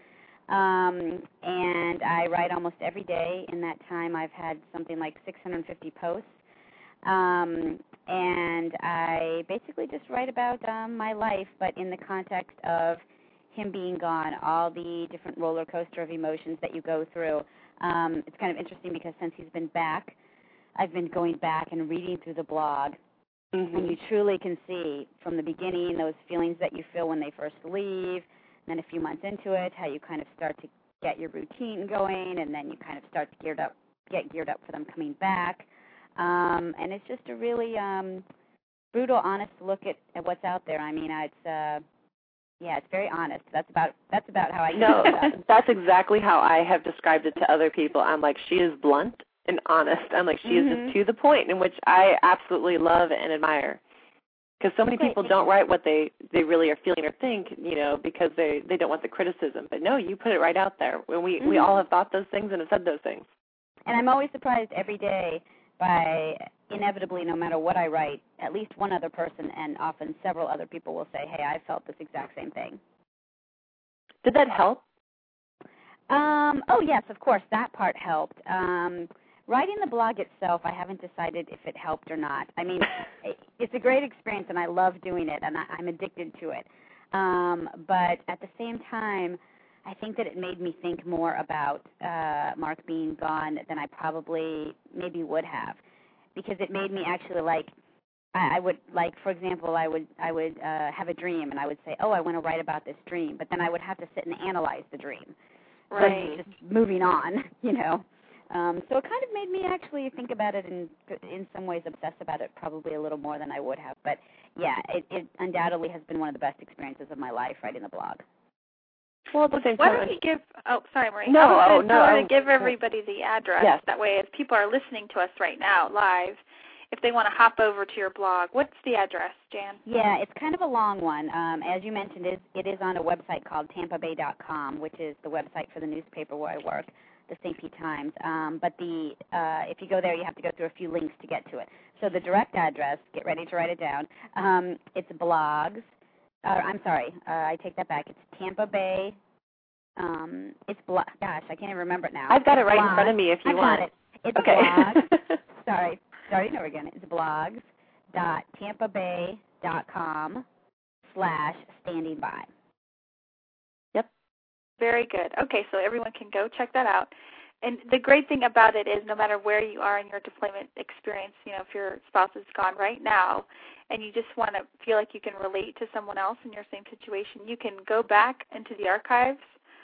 Um, and I write almost every day. In that time, I've had something like six hundred fifty posts. Um, and I basically just write about um, my life, but in the context of him being gone, all the different roller coaster of emotions that you go through. Um, it's kind of interesting because since he's been back, I've been going back and reading through the blog, mm-hmm. and you truly can see from the beginning those feelings that you feel when they first leave, and then a few months into it, how you kind of start to get your routine going, and then you kind of start to geared up, get geared up for them coming back. Um, and it's just a really um, brutal, honest look at, at what's out there. I mean, it's uh, yeah, it's very honest. That's about that's about how I know. That's exactly how I have described it to other people. I'm like, she is blunt and honest. I'm like, she mm-hmm. is just to the point, in which I absolutely love and admire. Because so many Great. people don't write what they, they really are feeling or think, you know, because they, they don't want the criticism. But no, you put it right out there. When we, mm-hmm. we all have thought those things and have said those things. And I'm always surprised every day by, inevitably, no matter what I write, at least one other person and often several other people will say, hey, I felt this exact same thing. Did that help? Um, oh, yes, of course, that part helped. Um, writing the blog itself, I haven't decided if it helped or not. I mean, it's a great experience, and I love doing it, and I, I'm addicted to it. Um, but at the same time, I think that it made me think more about uh, Mark being gone than I probably maybe would have, because it made me actually like, I, I would like, for example, I would I would uh, have a dream, and I would say, oh, I want to write about this dream, but then I would have to sit and analyze the dream. Right. So just moving on, you know. Um, so it kind of made me actually think about it and in some ways obsess about it probably a little more than I would have. But, yeah, it, it undoubtedly has been one of the best experiences of my life, writing the blog. Well, at the same Why time, don't you give, oh, sorry, Marie. No, I was oh, going to no. tell her to give everybody the address. Yes. That way, as people are listening to us right now live, if they want to hop over to your blog. What's the address, Jan? Yeah, it's kind of a long one. Um, as you mentioned, it, it is on a website called tampa bay dot com, which is the website for the newspaper where I work, the Saint Pete Times. Um, but the uh, if you go there, you have to go through a few links to get to it. So the direct address, get ready to write it down, um, it's blogs. Uh, I'm sorry, uh, I take that back. It's Tampa Bay. Um, it's blog. Gosh, I can't even remember it now. I've got it's it right blog. in front of me if you I've want. Got it. It's okay. blogs. sorry, starting over again. It's blogs dot tampa bay dot com slash standing by. Yep. Very good. Okay, so everyone can go check that out. And the great thing about it is no matter where you are in your deployment experience, you know, if your spouse is gone right now and you just want to feel like you can relate to someone else in your same situation, you can go back into the archives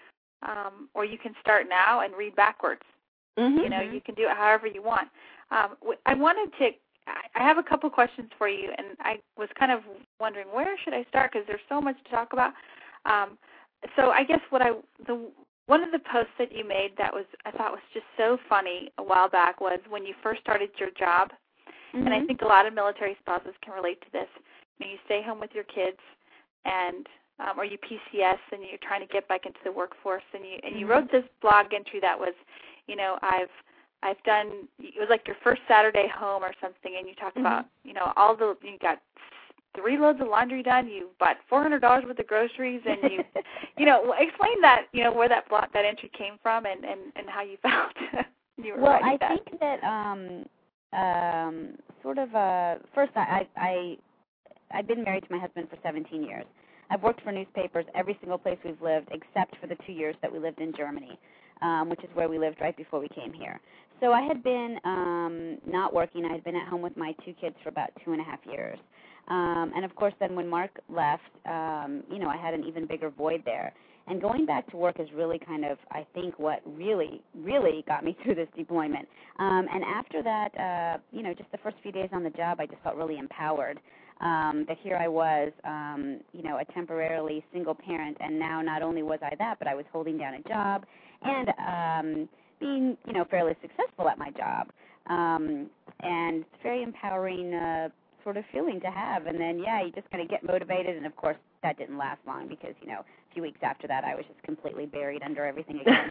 um, or you can start now and read backwards. Mm-hmm. You know, you can do it however you want. Um, I wanted to, I have a couple questions for you, and I was kind of wondering where should I start because there's so much to talk about. Um, so I guess what I, the one of the posts that you made that was I thought was just so funny a while back was when you first started your job, mm-hmm. and I think a lot of military spouses can relate to this. You know, you stay home with your kids, and um, or you P C S, and you're trying to get back into the workforce, and you and you mm-hmm. wrote this blog entry that was, you know, I've I've done. It was like your first Saturday home or something, and you talked mm-hmm. about, you know, all the you got three loads of laundry done. You bought four hundred dollars worth of groceries, and you, you know, explain that, you know, where that blog, that entry came from, and, and, and how you felt you were well, writing I that. Well, I think that um, um, sort of uh, first, I, I I've been married to my husband for seventeen years. I've worked for newspapers every single place we've lived, except for the two years that we lived in Germany, um, which is where we lived right before we came here. So I had been um, not working. I had been at home with my two kids for about two and a half years. Um, and, of course, then when Mark left, um, you know, I had an even bigger void there. And going back to work is really kind of, I think, what really, really got me through this deployment. Um, and after that, uh, you know, just the first few days on the job, I just felt really empowered um, that here I was, um, you know, a temporarily single parent. And now not only was I that, but I was holding down a job and um, being, you know, fairly successful at my job. Um, and it's very empowering uh sort of feeling to have. And then, yeah, you just kind of get motivated. And, of course, that didn't last long because, you know, a few weeks after that, I was just completely buried under everything again.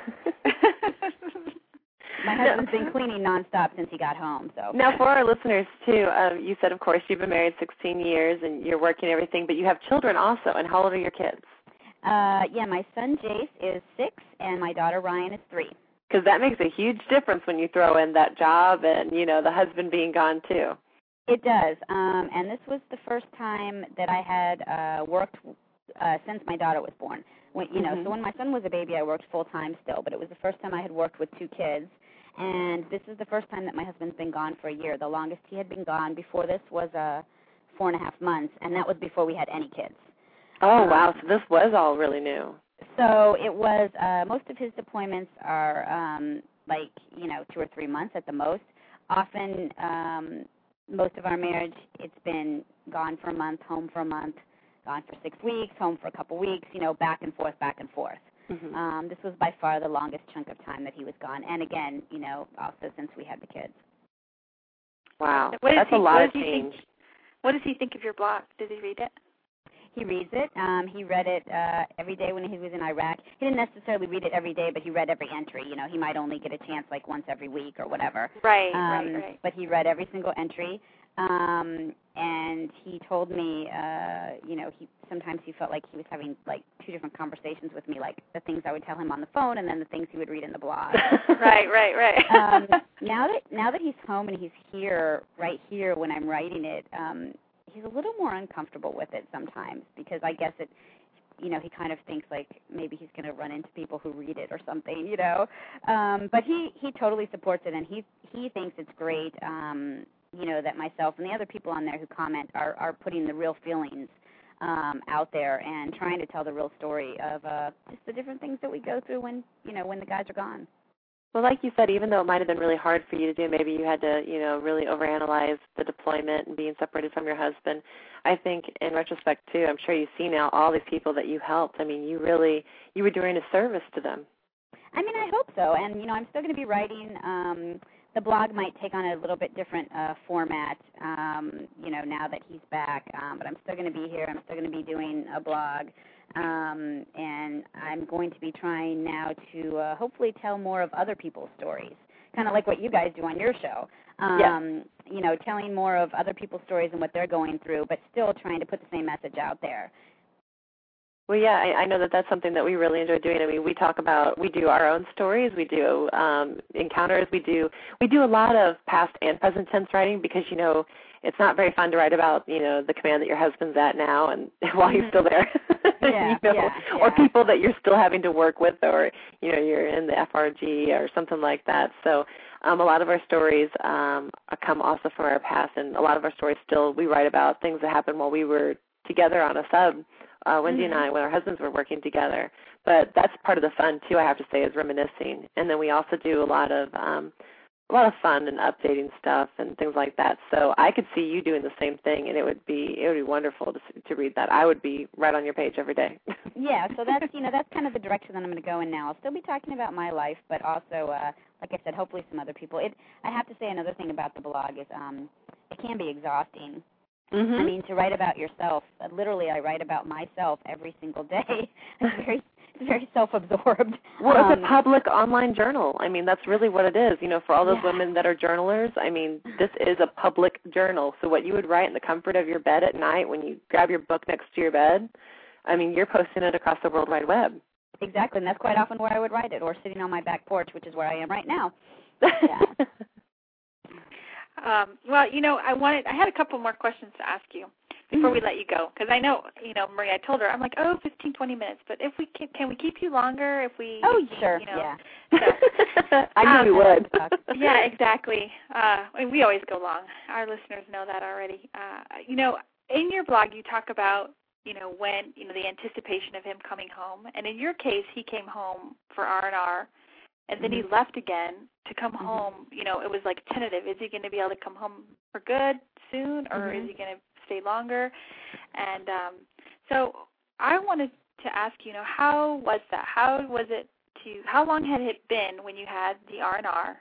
My husband's been cleaning nonstop since he got home. So now, for our listeners, too, um, you said, of course, you've been married sixteen years and you're working everything, but you have children also. And how old are your kids? Uh, yeah, my son, Jace, is six, and my daughter, Ryan, is three. Because that makes a huge difference when you throw in that job and, you know, the husband being gone, too. It does, um, and this was the first time that I had uh, worked uh, since my daughter was born. When, you know, mm-hmm. so when my son was a baby, I worked full time still, but it was the first time I had worked with two kids, and this is the first time that my husband's been gone for a year. The longest he had been gone before this was uh, four and a half months, and that was before we had any kids. Oh um, wow! So this was all really new. So it was. Uh, most of his deployments are um, like you know two or three months at the most. Often. Um, Most of our marriage, it's been gone for a month, home for a month, gone for six weeks, home for a couple weeks, you know, back and forth, back and forth. Mm-hmm. Um, this was by far the longest chunk of time that he was gone. And again, you know, also since we had the kids. Wow. What That's he, a lot of Think, change. what does he think of your blog? Does he read it? He reads it. Um, he read it uh, every day when he was in Iraq. He didn't necessarily read it every day, but he read every entry. You know, he might only get a chance like once every week or whatever. Right, um, right, right. But he read every single entry, um, and he told me, uh, you know, he sometimes he felt like he was having like two different conversations with me, like the things I would tell him on the phone and then the things he would read in the blog. Right, right, right. um, now that now that he's home and he's here, right here when I'm writing it. Um, He's a little more uncomfortable with it sometimes because I guess it, you know, he kind of thinks like maybe he's going to run into people who read it or something, you know. Um, but he, he totally supports it, and he he thinks it's great, um, you know, that myself and the other people on there who comment are, are putting the real feelings um, out there and trying to tell the real story of uh, just the different things that we go through when, you know, when the guys are gone. Well, like you said, even though it might have been really hard for you to do, maybe you had to, you know, really overanalyze the deployment and being separated from your husband. I think in retrospect, too, I'm sure you see now all these people that you helped. I mean, you really, you were doing a service to them. I mean, I hope so. And, you know, I'm still going to be writing um, the blog might take on a little bit different uh, format, um, you know, now that he's back. Um, but I'm still going to be here. I'm still going to be doing a blog. Um, and I'm going to be trying now to uh, hopefully tell more of other people's stories, kind of like what you guys do on your show. Um, yeah. You know, telling more of other people's stories and what they're going through, but still trying to put the same message out there. Well, yeah, I, I know that that's something that we really enjoy doing. I mean, we talk about, we do our own stories, we do um, encounters, we do we do a lot of past and present tense writing because, you know, it's not very fun to write about, you know, the command that your husband's at now and while he's still there, yeah, you know, yeah, yeah. or people that you're still having to work with, or, you know, you're in the F R G or something like that. So um, a lot of our stories um, come also from our past, and a lot of our stories still, we write about things that happened while we were together on a sub. Uh, Wendy mm-hmm. and I, when our husbands were working together. But that's part of the fun, too, I have to say, is reminiscing. And then we also do a lot of um, a lot of fun and updating stuff and things like that. So I could see you doing the same thing, and it would be it would be wonderful to to read that. I would be right on your page every day. Yeah, so that's you know that's kind of the direction that I'm going to go in now. I'll still be talking about my life, but also, uh, like I said, hopefully some other people. It. I have to say another thing about the blog is um, it can be exhausting. Mm-hmm. I mean, to write about yourself, uh, literally I write about myself every single day. It's very it's very self-absorbed. Well, um, it's a public online journal. I mean, that's really what it is. You know, for all those yeah. women that are journalers, I mean, this is a public journal. So what you would write in the comfort of your bed at night when you grab your book next to your bed, I mean, you're posting it across the World Wide Web. Exactly, and that's quite often where I would write it, or sitting on my back porch, which is where I am right now. Yeah. Um, well, you know, I wanted, I had a couple more questions to ask you before we let you go, because I know, you know, Marie, I told her, I'm like, oh, fifteen, twenty minutes, but if we can, can we keep you longer if we, oh, sure, you know, yeah. So, I knew um, we would. Yeah, exactly. Uh, I mean, we always go long. Our listeners know that already. Uh, you know, in your blog, you talk about, you know, when, you know, the anticipation of him coming home, and in your case, he came home for R and R. And then mm-hmm. he left again to come mm-hmm. home. You know, it was like tentative. Is he going to be able to come home for good soon, or mm-hmm. is he going to stay longer? And um, so I wanted to ask, you know, how was that? How was it to? How long had it been when you had the R and R?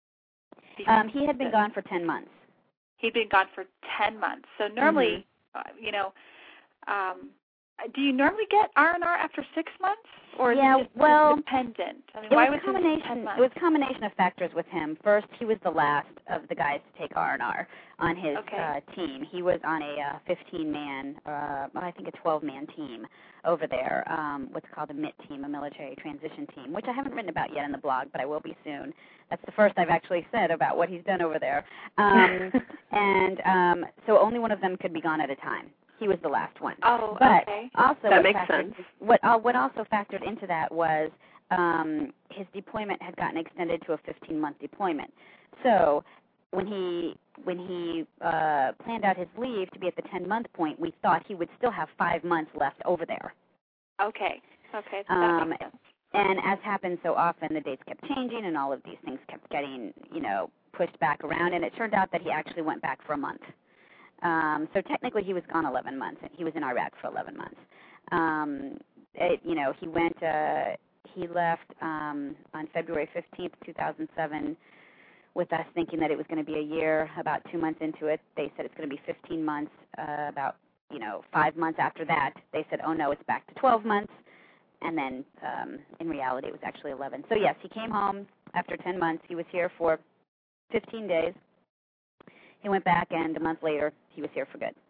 Um, he had been gone for ten months. He'd been gone for ten months. So normally, mm-hmm. uh, you know, um, do you normally get R and R after six months? Or yeah, is it just well, dependent? I mean, it why was, was combination, it It was a combination of factors with him. First, he was the last of the guys to take R and R on his okay. uh, team. He was on a fifteen-man, uh, uh, I think a twelve-man team over there, um, what's called a M I T team, a military transition team, which I haven't written about yet in the blog, but I will be soon. That's the first I've actually said about what he's done over there. Um, and um, so only one of them could be gone at a time. He was the last one. Oh, but okay. also that makes factored, sense. What, uh, what also factored into that was um, his deployment had gotten extended to a fifteen-month deployment. So when he when he uh, planned out his leave to be at the ten-month point, we thought he would still have five months left over there. Okay. Okay. That um, makes sense. And as happens so often, the dates kept changing, and all of these things kept getting, you know, pushed back around. And it turned out that he actually went back for a month. Um, so technically, he was gone eleven months. He was in Iraq for eleven months. Um, it, you know, he went. Uh, he left um, on February fifteenth, two thousand seven, with us thinking that it was going to be a year. About two months into it, they said it's going to be fifteen months. Uh, about you know five months after that, they said, "Oh no, it's back to twelve months." And then, um, in reality, it was actually eleven. So yes, he came home after ten months. He was here for fifteen days. He went back, and a month later, he was here for good.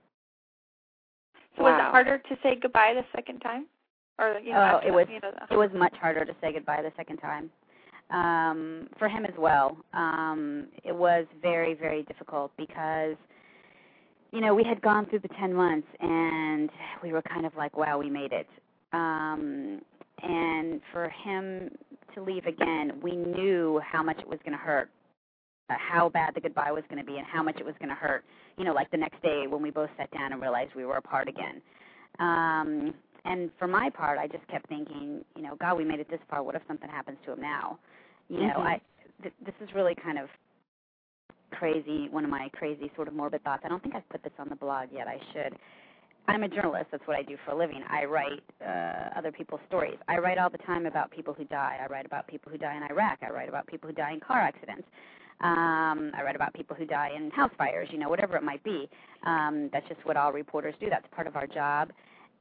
So wow. was it harder to say goodbye the second time, or you know? Oh, after, it was. You know, the... It was much harder to say goodbye the second time. Um, for him as well. Um, it was very, very difficult because, you know, we had gone through the ten months, and we were kind of like, wow, we made it. Um, and for him to leave again, we knew how much it was going to hurt. How bad the goodbye was going to be and how much it was going to hurt, you know, like the next day when we both sat down and realized we were apart again. Um, and for my part, I just kept thinking, you know, God, we made it this far. What if something happens to him now? You know, mm-hmm. I th- this is really kind of crazy, one of my crazy sort of morbid thoughts. I don't think I've put this on the blog yet. I should. I'm a journalist. That's what I do for a living. I write uh, other people's stories. I write all the time about people who die. I write about people who die in Iraq. I write about people who die in car accidents. Um, I read about people who die in house fires, you know, whatever it might be. Um, that's just what all reporters do. That's part of our job.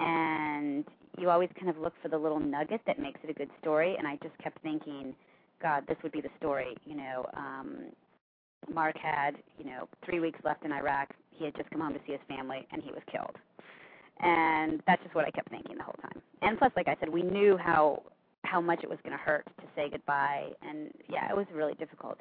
And you always kind of look for the little nugget that makes it a good story. And I just kept thinking, God, this would be the story. You know, um, Mark had, you know, three weeks left in Iraq. He had just come home to see his family, and he was killed. And that's just what I kept thinking the whole time. And plus, like I said, we knew how how much it was going to hurt to say goodbye. And, yeah, it was really difficult.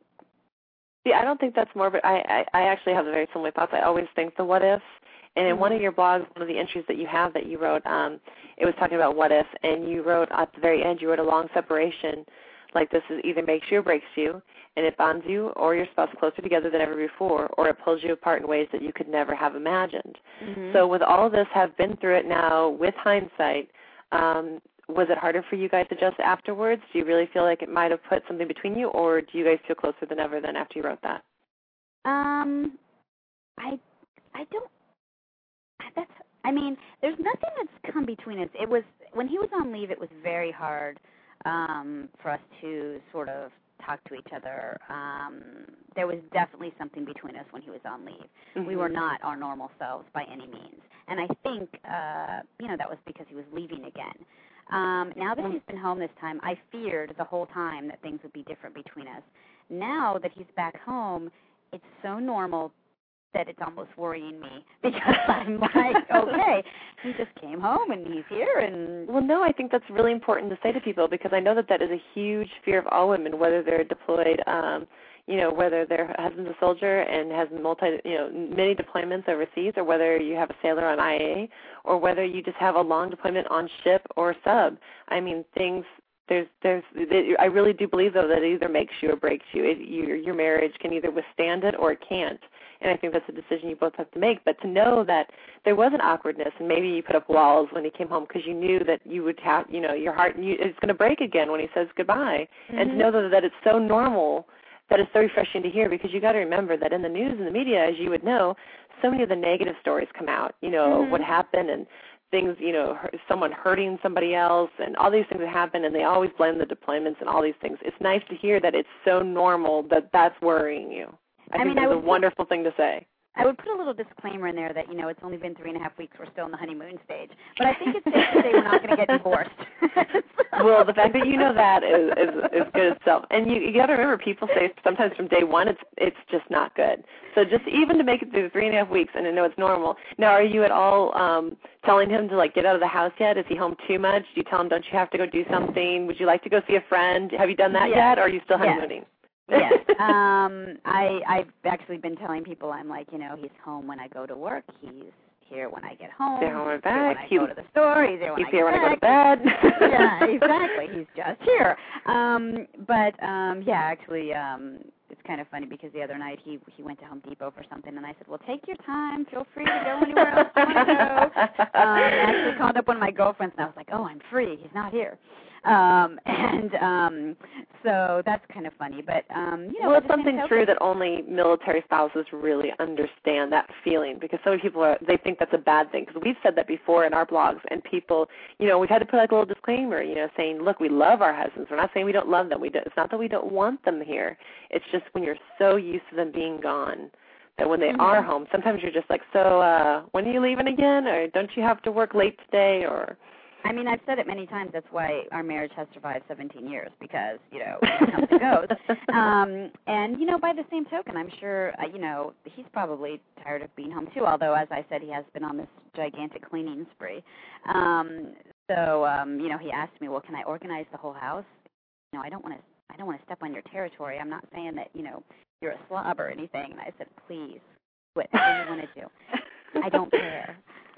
See, I don't think that's morbid. I, I, I actually have a very similar thoughts. I always think the what ifs. And in mm-hmm. one of your blogs, one of the entries that you have that you wrote, um, it was talking about what if, and you wrote at the very end, you wrote a long separation, like this is either makes you or breaks you, and it bonds you or your spouse closer together than ever before, or it pulls you apart in ways that you could never have imagined. Mm-hmm. So with all of this, have been through it now with hindsight, um, was it harder for you guys to adjust afterwards? Do you really feel like it might have put something between you, or do you guys feel closer than ever then after you wrote that? Um, I, I don't, that's, I mean, there's nothing that's come between us. It was, when he was on leave, it was very hard um, for us to sort of talk to each other. Um, there was definitely something between us when he was on leave. Mm-hmm. We were not our normal selves by any means. And I think, uh, you know, that was because he was leaving again. Um, now that he's been home this time, I feared the whole time that things would be different between us. Now that he's back home, it's so normal that it's almost worrying me because I'm like, okay, he just came home and he's here. And well, no, I think that's really important to say to people because I know that that is a huge fear of all women, whether they're deployed, um, you know, whether their husband's a soldier and has multi, you know, many deployments overseas, or whether you have a sailor on I A, or whether you just have a long deployment on ship or sub. I mean, things. There's, there's. I really do believe though that it either makes you or breaks you. It, your, your marriage can either withstand it or it can't. And I think that's a decision you both have to make. But to know that there was an awkwardness, and maybe you put up walls when he came home because you knew that you would have, you know, your heart you, it's going to break again when he says goodbye. Mm-hmm. And to know that, that it's so normal, that it's so refreshing to hear, because you got to remember that in the news and the media, as you would know, so many of the negative stories come out. You know, mm-hmm. what happened and things, you know, someone hurting somebody else and all these things that happen, and they always blame the deployments and all these things. It's nice to hear that it's so normal that that's worrying you. I, I think mean, that's I would, a wonderful thing to say. I would put a little disclaimer in there that, you know, it's only been three and a half weeks. We're still in the honeymoon stage. But I think it's safe to say we're not going to get divorced. Well, the fact that you know that is, is, is good itself. And you, you got to remember, people say sometimes from day one it's it's just not good. So just even to make it through three and a half weeks and to know it's normal. Now, are you at all um, telling him to, like, get out of the house yet? Is he home too much? Do you tell him, don't you have to go do something? Would you like to go see a friend? Have you done that yes. yet, or are you still honeymooning? Yes. Yes. Um, I, I've actually been telling people, I'm like, you know, he's home when I go to work. He's here when I get home. He's here when I'm back. When I he, go to the store. He's here when he's I here get when back. I go to bed. Yeah, exactly. He's just here. Um, but, um, yeah, actually, um, it's kind of funny because the other night he he went to Home Depot for something, and I said, well, take your time. Feel free to go anywhere else you want to go. Um, I actually called up one of my girlfriends, and I was like, oh, I'm free. He's not here. Um, and um, so that's kind of funny. But, um, you know. Well, it's something true that only military spouses really understand that feeling, because so many people, are, they think that's a bad thing. Because we've said that before in our blogs, and people, you know, we've had to put like a little disclaimer, you know, saying, look, we love our husbands. We're not saying we don't love them. We do, it's not that we don't want them here. It's just when you're so used to them being gone, that when they mm-hmm. are home, sometimes you're just like, so uh, when are you leaving again? Or don't you have to work late today? Or I mean, I've said it many times. That's why our marriage has survived seventeen years, because, you know, it comes and goes. Um, and, you know, by the same token, I'm sure, uh, you know, he's probably tired of being home, too, although, as I said, he has been on this gigantic cleaning spree. Um, so, um, you know, he asked me, well, can I organize the whole house? You know, I don't want to I don't want to step on your territory. I'm not saying that, you know, you're a slob or anything. And I said, please, whatever you want to do. I don't care.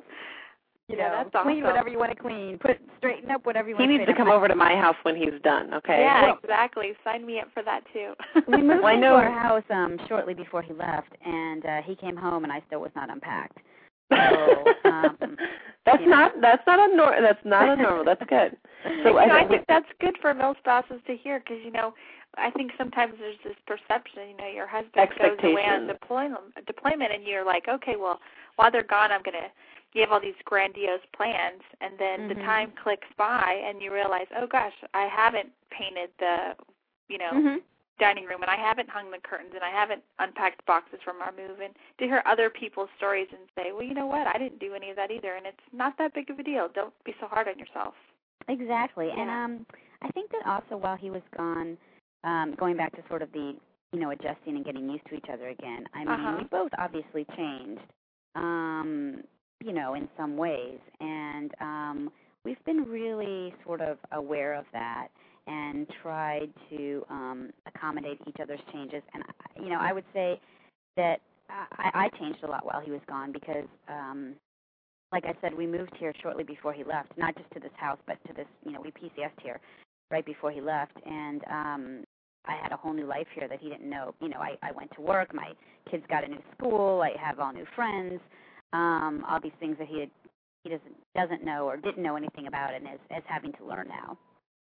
You yeah, know, that's clean awesome. whatever you want to clean. Put straighten up whatever you want to to He needs to come over to my house when he's done, okay? Yeah, well, exactly. Sign me up for that, too. We moved well, into our house um, shortly before he left, and uh, he came home, and I still was not unpacked. So, um, that's you know. not that's not a nor- that's not a normal. That's good. So you I, know, I think that's good for most spouses to hear, because, you know, I think sometimes there's this perception, you know, your husband goes away on deployment, deployment, and you're like, okay, well, while they're gone, I'm going to you have all these grandiose plans, and then mm-hmm. the time clicks by, and you realize, oh gosh, I haven't painted the, you know, mm-hmm. dining room, and I haven't hung the curtains, and I haven't unpacked boxes from our move, and to hear other people's stories and say, well, you know what, I didn't do any of that either, and it's not that big of a deal. Don't be so hard on yourself. Exactly. Yeah. And um, I think that also while he was gone, um, going back to sort of the, you know, adjusting and getting used to each other again, I mean, Uh-huh. we both obviously changed, um, you know, in some ways, and um, we've been really sort of aware of that and tried to um, accommodate each other's changes. And, you know, I would say that I, I changed a lot while he was gone because, um, like I said, we moved here shortly before he left, not just to this house, but to this, you know, we P C S'd here right before he left. And um, I had a whole new life here that he didn't know. You know, I, I went to work. My kids got a new school. I have all new friends, um, all these things that he had, he doesn't doesn't know or didn't know anything about and is, is having to learn now.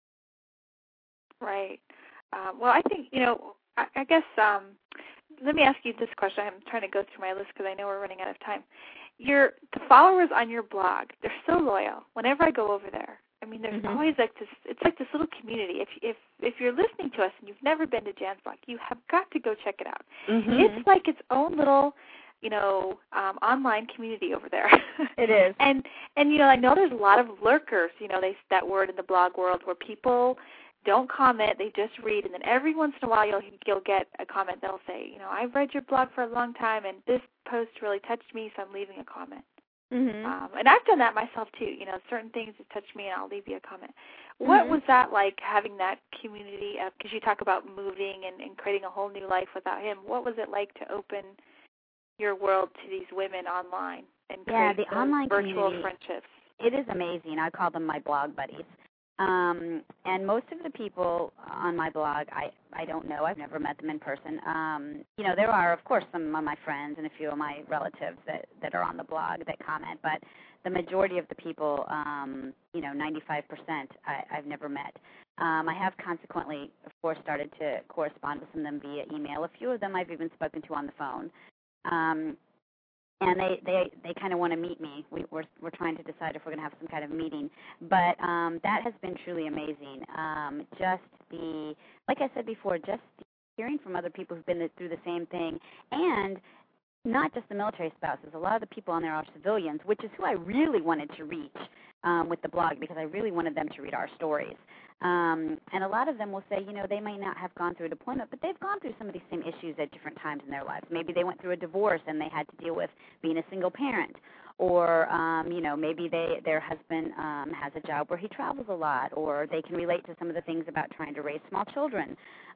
Right. Uh, well, I think, you know, I, I guess, um, let me ask you this question. I'm trying to go through my list because I know we're running out of time. Your the followers on your blog, they're so loyal. Whenever I go over there, I mean, there's Mm-hmm. always like this, it's like this little community. If if if you're listening to us and you've never been to Jan's blog, you have got to go check it out. Mm-hmm. It's like its own little, you know, um, online community over there. It is. and, and, you know, I know there's a lot of lurkers, you know, they that word in the blog world where people don't comment, they just read, and then every once in a while you'll, you'll get a comment that'll say, you know, I've read your blog for a long time, and this post really touched me, so I'm leaving a comment. Mm-hmm. Um, and I've done that myself, too. You know, certain things that touch me, and I'll leave you a comment. What Mm-hmm. was that like, having that community? Because you talk about moving and, and creating a whole new life without him. What was it like to open your world to these women online and Yeah, create the those online virtual community, friendships? It is amazing. I call them my blog buddies. Um, and most of the people on my blog, I, I don't know. I've never met them in person. Um, you know, there are, of course, some of my friends and a few of my relatives that, that are on the blog that comment, but the majority of the people, um, you know, ninety-five percent, I, I've never met. Um, I have consequently, of course, started to correspond with some of them via email. A few of them I've even spoken to on the phone. Um, And they, they, they kind of want to meet me. We, we're, we're trying to decide if we're going to have some kind of meeting. But um, that has been truly amazing. Um, just the, like I said before, just hearing from other people who've been through the same thing. And not just the military spouses. A lot of the people on there are civilians, which is who I really wanted to reach um, with the blog because I really wanted them to read our stories. Um, and a lot of them will say, you know, they may not have gone through a deployment, but they've gone through some of these same issues at different times in their lives. Maybe they went through a divorce and they had to deal with being a single parent. Or, um, you know, maybe they, their husband um, has a job where he travels a lot, or they can relate to some of the things about trying to raise small children.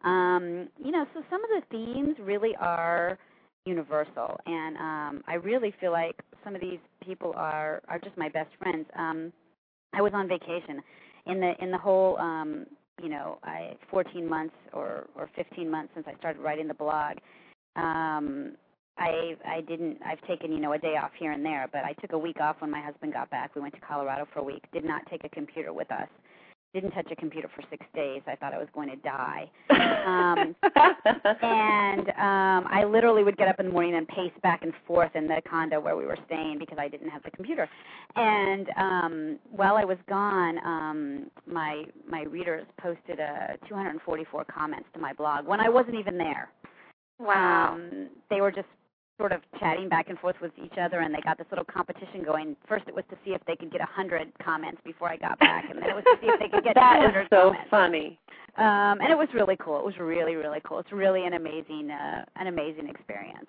Um, you know, so some of the themes really are universal. And um, I really feel like some of these people are, are just my best friends. Um, I was on vacation. In the in the whole, um, you know, I, fourteen months or, or fifteen months since I started writing the blog, um, I I didn't. I've taken you know a day off here and there, but I took a week off when my husband got back. We went to Colorado for a week. Did not take a computer with us. Didn't touch a computer for six days. I thought I was going to die. Um, and um, I literally would get up in the morning and pace back and forth in the condo where we were staying because I didn't have the computer. And um, while I was gone, um, my my readers posted uh, two hundred forty-four comments to my blog when I wasn't even there. Wow. Um, they were just sort of chatting back and forth with each other, and they got this little competition going. First, it was to see if they could get one hundred comments before I got back, and then it was to see if they could get that two hundred is so comments. funny. Um, and it was really cool. It was really, really cool. It's really an amazing, uh, an amazing experience.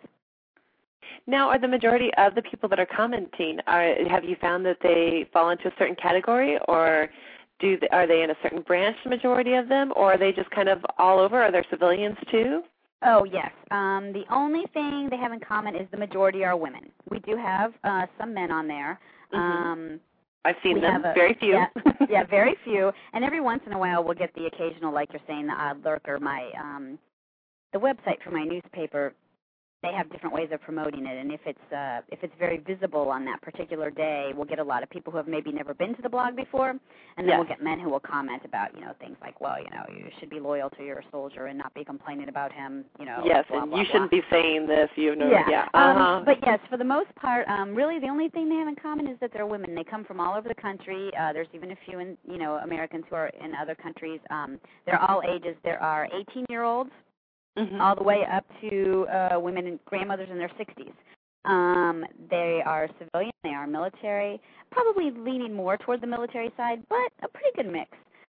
Now, are the majority of the people that are commenting, are, have you found that they fall into a certain category, or do they, are they in a certain branch, the majority of them, or are they just kind of all over? Are there civilians too? Oh, yes. Um, the only thing they have in common is the majority are women. We do have uh, some men on there. Mm-hmm. Um, I've seen we them, a, very few. Yeah, yeah, very few. And every once in a while we'll get the occasional, like you're saying, the odd lurker. My um, the website for my newspaper, they have different ways of promoting it, and if it's uh, if it's very visible on that particular day, we'll get a lot of people who have maybe never been to the blog before, and then yes. we'll get men who will comment about, you know, things like, well, you know, you should be loyal to your soldier and not be complaining about him, you know. Yes, blah, and blah, you blah. shouldn't be saying this, you know. Yeah, yeah. Um, uh-huh. But yes, for the most part, um, really the only thing they have in common is that they're women. They come from all over the country. Uh, there's even a few, in, you know, Americans who are in other countries. Um, they're all ages. There are eighteen-year-olds. mm-hmm. all the way up to uh, women and grandmothers in their sixties. Um, they are civilian, they are military, probably leaning more toward the military side, but a pretty good mix.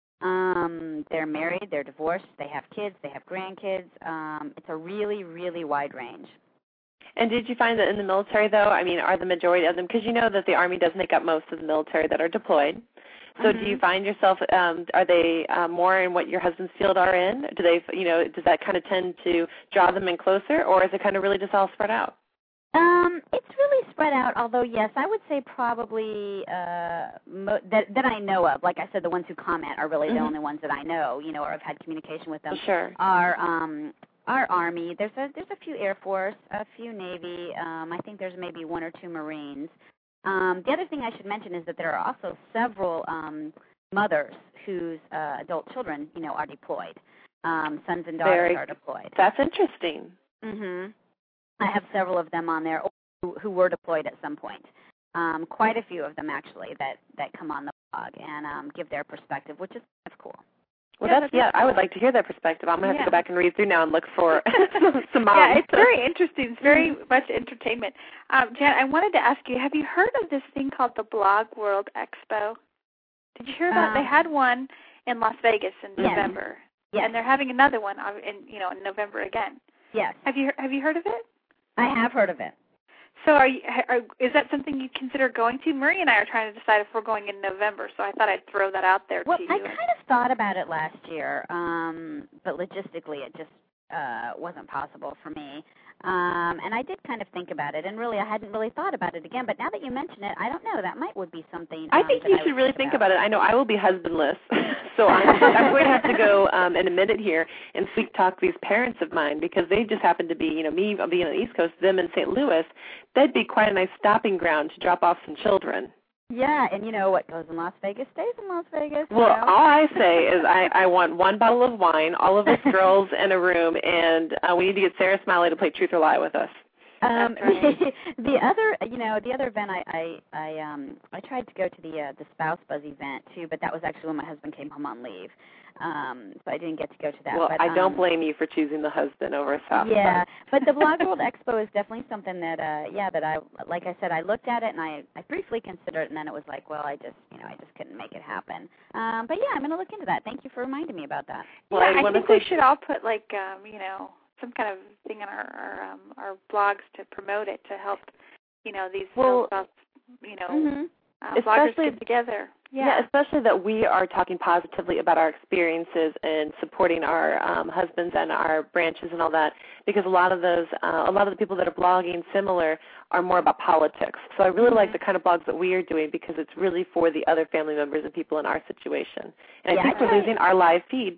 Um, they're married, they're divorced, they have kids, they have grandkids. Um, it's a really, really wide range. And did you find that in the military, though, I mean, are the majority of them, because you know that the Army does make up most of the military that are deployed. So mm-hmm. do you find yourself, um, are they uh, more in what your husband's field are in? Do they, you know, does that kind of tend to draw them in closer, or is it kind of really just all spread out? Um, it's really spread out, although, yes, I would say probably uh, mo- that, that I know of. Like I said, the ones who comment are really mm-hmm. the only ones that I know, you know, or have had communication with them. Sure. Are um, our Army. There's a, there's a few Air Force, a few Navy. Um, I think there's maybe one or two Marines. Um, the other thing I should mention is that there are also several um, mothers whose uh, adult children, you know, are deployed. Um, sons and daughters Very, are deployed. That's interesting. Mm-hmm. I have several of them on there who, who were deployed at some point. Um, quite a few of them, actually, that, that come on the blog and um, give their perspective, which is kind of cool. Well, yeah, that's, yeah, I would like to hear that perspective. I'm going to have yeah. to go back and read through now and look for some moms. Yeah, it's very interesting. It's very mm-hmm. much entertainment. Um, Jan, I wanted to ask you, have you heard of this thing called the Blog World Expo? Did you hear about um, it? They had one in Las Vegas in yes. November. Yes. And they're having another one in, you know, in November again. Yes. Have you have you heard of it? I have heard of it. So are you, are, is that something you consider going to? Marie and I are trying to decide if we're going in November, so I thought I'd throw that out there well, to you. Well, I kind of thought about it last year, um, but logistically it just uh, wasn't possible for me. Um, and I did kind of think about it, and really I hadn't really thought about it again. But now that you mention it, I don't know. That might would be something. Um, I think you I should really think think about. about it. I know I will be husbandless, so I'm, I'm going to have to go um, in a minute here and sweet talk these parents of mine because they just happen to be, you know, me being on the East Coast, them in Saint Louis. That'd be quite a nice stopping ground to drop off some children. Yeah, and you know what goes in Las Vegas stays in Las Vegas. Well, you know? all I say is I, I want one bottle of wine, all of us girls in a room, and uh, we need to get Sarah Smiley to play Truth or Lie with us. Um, right. the other, you know, the other event I, I, I, um, I tried to go to the uh, the Spouse Buzz event too, but that was actually when my husband came home on leave, um, so I didn't get to go to that. Well, but, I don't um, blame you for choosing the husband over Spouse Yeah, Buzz. but the Blog World Expo is definitely something that, uh, yeah, that I, like I said, I looked at it and I, I briefly considered it, and then it was like, well, I just, you know, I just couldn't make it happen. Um, but yeah, I'm going to look into that. Thank you for reminding me about that. Well, yeah, I, I think we should all put like, um, you know. some kind of thing on our our, um, our blogs to promote it to help, you know, these well, self, you know, mm-hmm. uh, bloggers get together. Yeah. yeah, especially that we are talking positively about our experiences and supporting our um, husbands and our branches and all that, because a lot of those, uh, a lot of the people that are blogging similar are more about politics. So I really mm-hmm. like the kind of blogs that we are doing because it's really for the other family members and people in our situation. And yeah, I think we're losing our live feed.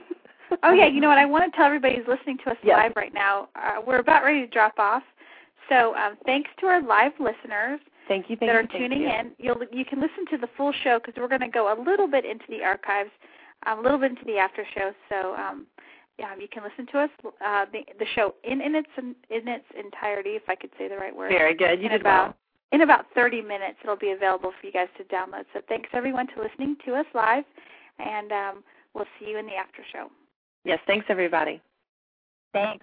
Oh, yeah, you know what, I want to tell everybody who's listening to us yes. live right now, uh, we're about ready to drop off. So um, thanks to our live listeners thank you, thank that are you, tuning you. in. You'll, you can listen to the full show because we're going to go a little bit into the archives, um, a little bit into the after show. So um, yeah, you can listen to us, uh, the, the show in, in, its, in, in its entirety, if I could say the right word. Very good. You in did about, well. In about thirty minutes, it'll be available for you guys to download. So thanks, everyone, to listening to us live, and um, we'll see you in the after show. Yes, thanks, everybody. Thanks.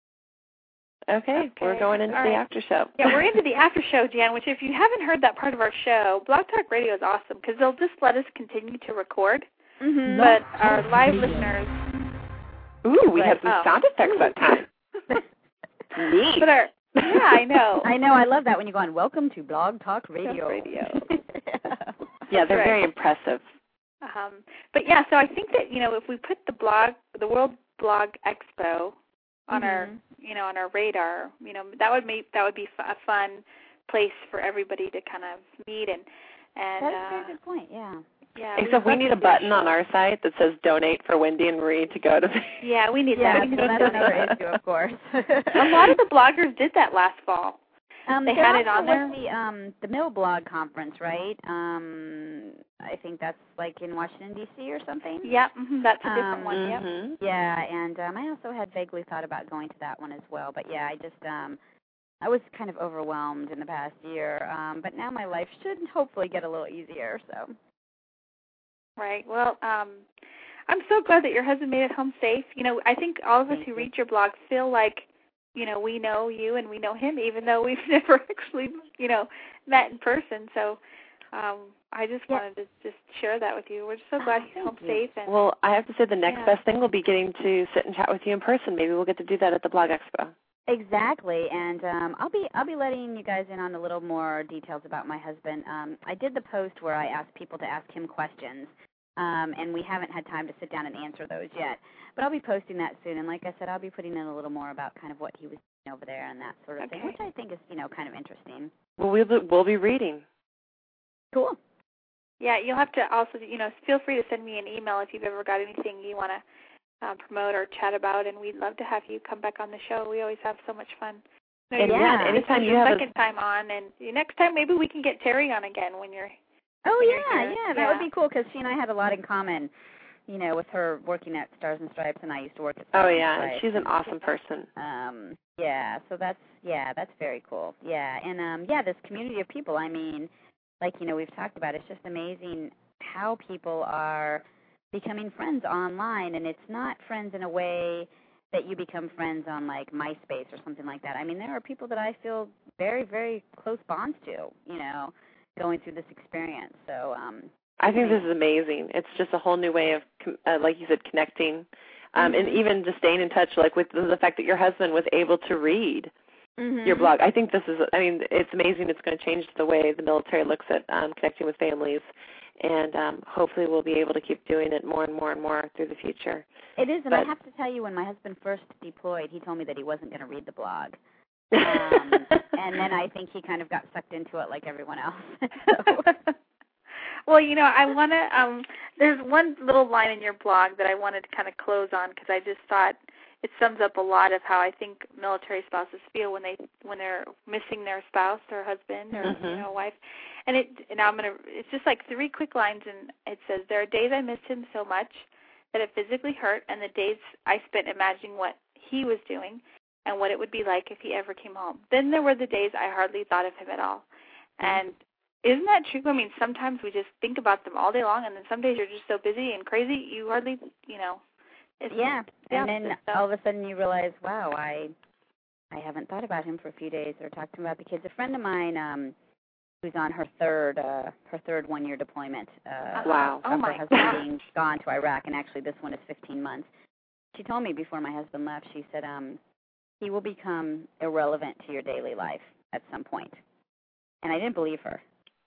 Okay, okay. We're going into All the right. after show. Yeah, we're into the after show, Jan, which if you haven't heard that part of our show, Blog Talk Radio is awesome because they'll just let us continue to record, mm-hmm. but our live listeners... Ooh, we but, had some oh. sound effects that time. Neat. But our, yeah, I know. I know, I love that when you go on, welcome to Blog Talk Radio. Radio. Yeah, they're right. very impressive. Um, but yeah, so I think that, you know, if we put the blog, the World Blog Expo on mm-hmm. our, you know, on our radar, you know, that would make that would be a fun place for everybody to kind of meet and and. That's uh, a very good point. Yeah. Yeah. Except we need a button on our site that says donate for Wendy and Marie to go to. The yeah, we need yeah, that. So that's another issue, of course. A lot of the bloggers did that last fall. Um, they there had it on there. Was the um the Mill Blog Conference, right? Um, I think that's like in Washington D C or something. Yeah, mm-hmm, that's a different um, one. Mm-hmm. Yep. Yeah, and um, I also had vaguely thought about going to that one as well, but yeah, I just um I was kind of overwhelmed in the past year, um, but now my life should hopefully get a little easier. So. Right. Well, um, I'm so glad that your husband made it home safe. You know, I think all of us Thank who you. read your blog feel like, you know, we know you and we know him, even though we've never actually, you know, met in person. So um, I just Yeah. wanted to just share that with you. We're so glad Oh, he's thank home you. safe. And Well, I have to say the next Yeah. best thing will be getting to sit and chat with you in person. Maybe we'll get to do that at the Blog Expo. Exactly, and um, I'll be I'll be letting you guys in on a little more details about my husband. Um, I did the post where I asked people to ask him questions, um, and we haven't had time to sit down and answer those yet. But I'll be posting that soon, and like I said, I'll be putting in a little more about kind of what he was doing over there and that sort of thing, Okay. which I think is you know kind of interesting. Well, we'll be, we'll be reading. Cool. yeah, you'll have to also, you know, feel free to send me an email if you've ever got anything you want to uh, promote or chat about, and we'd love to have you come back on the show. We always have so much fun. No, And you're- yeah, this anytime is you your have a- second time on, and the next time maybe we can get Terry on again when you're. Oh when you're yeah, here. yeah, that would be cool because she and I had a lot in common. You know, with her working at Stars and Stripes, and I used to work at Stars Oh, and yeah, Stripes. she's an awesome person. Um, yeah, so that's yeah, that's very cool. Yeah, and um, yeah, this community of people. I mean, like you know, we've talked about. It's just amazing how people are becoming friends online, and it's not friends in a way that you become friends on like MySpace or something like that. I mean, there are people that I feel very, very close bonds to. You know, going through this experience. So. um I think this is amazing. It's just a whole new way of, uh, like you said, connecting, um, Mm-hmm. and even just staying in touch, like with the, the fact that your husband was able to read mm-hmm. your blog. I think this is, I mean, it's amazing. It's going to change the way the military looks at um, connecting with families, and um, hopefully we'll be able to keep doing it more and more and more through the future. It is, and but, I have to tell you, when my husband first deployed, he told me that he wasn't going to read the blog. Um, and then I think he kind of got sucked into it like everyone else. so. Well, you know, I want to, um, there's one little line in your blog that I wanted to kind of close on because I just thought it sums up a lot of how I think military spouses feel when they when they're missing their spouse or husband or mm-hmm. you know wife. And it and I'm gonna it's just like three quick lines, and it says, there are days I missed him so much that it physically hurt, and the days I spent imagining what he was doing and what it would be like if he ever came home. Then there were the days I hardly thought of him at all. Mm-hmm. And isn't that true? I mean, sometimes we just think about them all day long, and then some days you're just so busy and crazy, you hardly, you know. It's, yeah, yeah, and then so. all of a sudden you realize, wow, I I haven't thought about him for a few days or talked to him about the kids. A friend of mine um, who's on her third uh, her third one-year deployment uh, wow. of oh my her husband gosh. being gone to Iraq, and actually this one is fifteen months. She told me before my husband left, she said, um, he will become irrelevant to your daily life at some point. And I didn't believe her.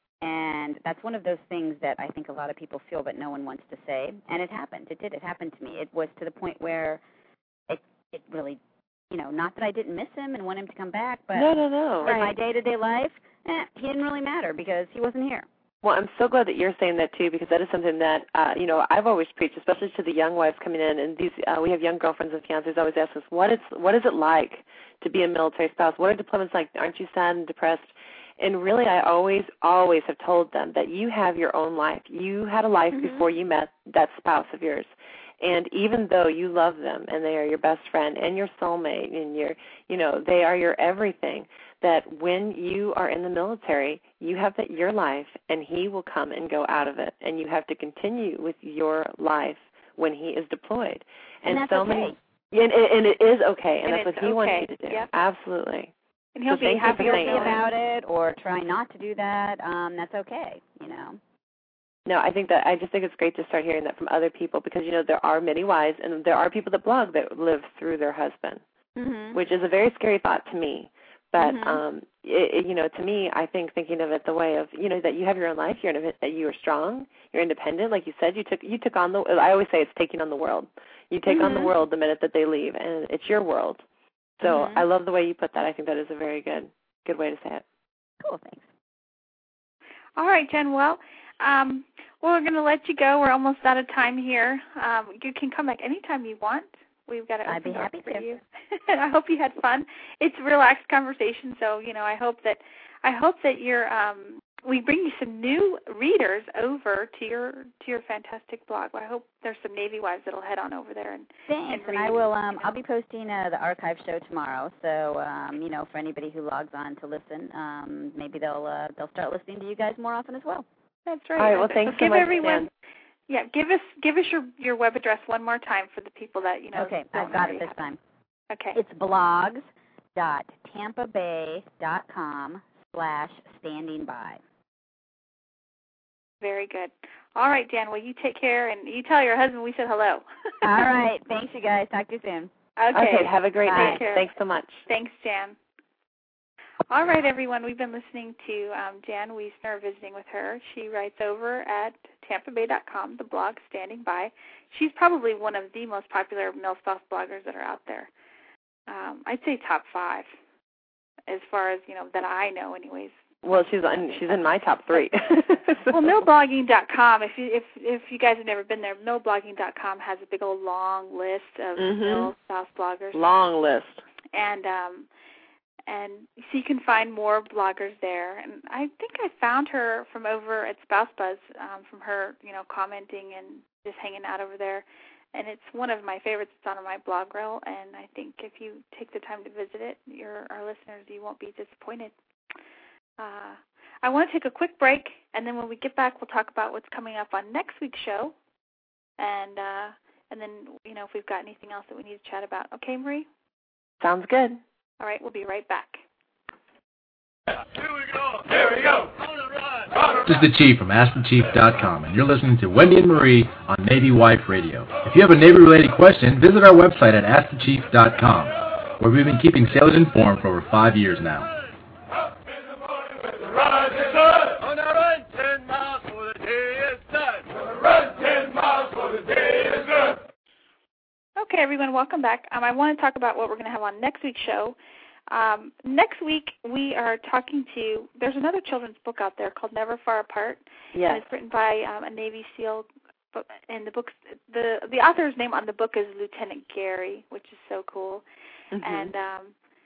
And that's one of those things that I think a lot of people feel but no one wants to say. And it happened. It did. It happened to me. It was to the point where it it really, you know, not that I didn't miss him and want him to come back, but no, no, no. in Right. my day-to-day life, eh, he didn't really matter because he wasn't here. Well, I'm so glad that you're saying that, too, because that is something that, uh, you know, I've always preached, especially to the young wives coming in. And these, uh, we have young girlfriends and fiancés always ask us, what is, what is it like to be a military spouse? What are deployments like? Aren't you sad and depressed? And really, I always, always have told them that you have your own life. You had a life mm-hmm. before you met that spouse of yours. And even though you love them and they are your best friend and your soulmate and your, you know, they are your everything, that when you are in the military, you have that your life and he will come and go out of it. And you have to continue with your life when he is deployed. And, and that's so okay. many, and, and it is okay. And, And that's what it's he okay. wants you to do. Yep. Absolutely. And he'll So be thank you happy for saying that. about it or try not to do that. Um, that's okay, you know. No, I think that I just think it's great to start hearing that from other people because, you know, there are many wives and there are people that blog that live through their husband, mm-hmm. which is a very scary thought to me. But, mm-hmm. um, it, it, you know, to me, I think thinking of it the way of, you know, that you have your own life, you're that you are strong, you're independent. Like you said, you took you took on the, I always say it's taking on the world. You take mm-hmm. on the world the minute that they leave, and it's your world. So mm-hmm. I love the way you put that. I think that is a very good good way to say it. Cool, thanks. All right, Jen. Well, um, we're going to let you go. We're almost out of time here. Um, you can come back anytime you want. We've got it I'd be open happy for to. you. I hope you had fun. It's a relaxed conversation, so you know. I hope that I hope that you're. Um, we bring you some new readers over to your to your fantastic blog. I hope there's some Navy wives that'll head on over there and. Thanks, and, and I will. Um, you know. I'll be posting uh, the archive show tomorrow. So, um, you know, for anybody who logs on to listen, um, maybe they'll uh, they'll start listening to you guys more often as well. That's right. All right. Well, So thanks so give much, everyone. Jen. Yeah, give us give us your, your web address one more time for the people that, you know. Okay, I've got it this time. Okay. It's blogs.tampabay.com slash standing by. Very good. All right, Jan, well, you take care, and you tell your husband we said hello. All right. Thanks, you guys. Talk to you soon. Okay. Okay, have a great Bye. night. Thanks so much. Thanks, Jan. All right, everyone, we've been listening to um, Jan Wiesner, visiting with her. She writes over at tampa bay dot com, the blog Standing By. She's probably one of the most popular MilSpouse bloggers that are out there. Um, I'd say top five, as far as, you know, that I know anyways. Well, she's on, she's in my top three. Well, mill blogging dot com, if you if if you guys have never been there, mill blogging dot com has a big old long list of mm-hmm. MilSpouse bloggers. Long list. And um, and so you can find more bloggers there. And I think I found her from over at Spouse Buzz, um, from her, you know, commenting and just hanging out over there. And it's one of my favorites. It's on my blog reel, and I think if you take the time to visit it, your our listeners, you won't be disappointed. Uh, I want to take a quick break, and then when we get back, we'll talk about what's coming up on next week's show, and uh, and then, you know, if we've got anything else that we need to chat about. Okay, Marie? Sounds good. All right, we'll be right back. Here we go. Here we go. This is the Chief from Ask The Chief dot com, and you're listening to Wendy and Marie on Navy Wife Radio. If you have a Navy-related question, visit our website at Ask The Chief dot com, where we've been keeping sailors informed for over five years now. Okay, everyone, welcome back. Um, I want to talk about what we're going to have on next week's show. Um, next week, we are talking to, there's another children's book out there called Never Far Apart. Yes. And it's written by um, a Navy SEAL, and the book's, the the author's name on the book is Lieutenant Gary, which is so cool. Mm-hmm. And um,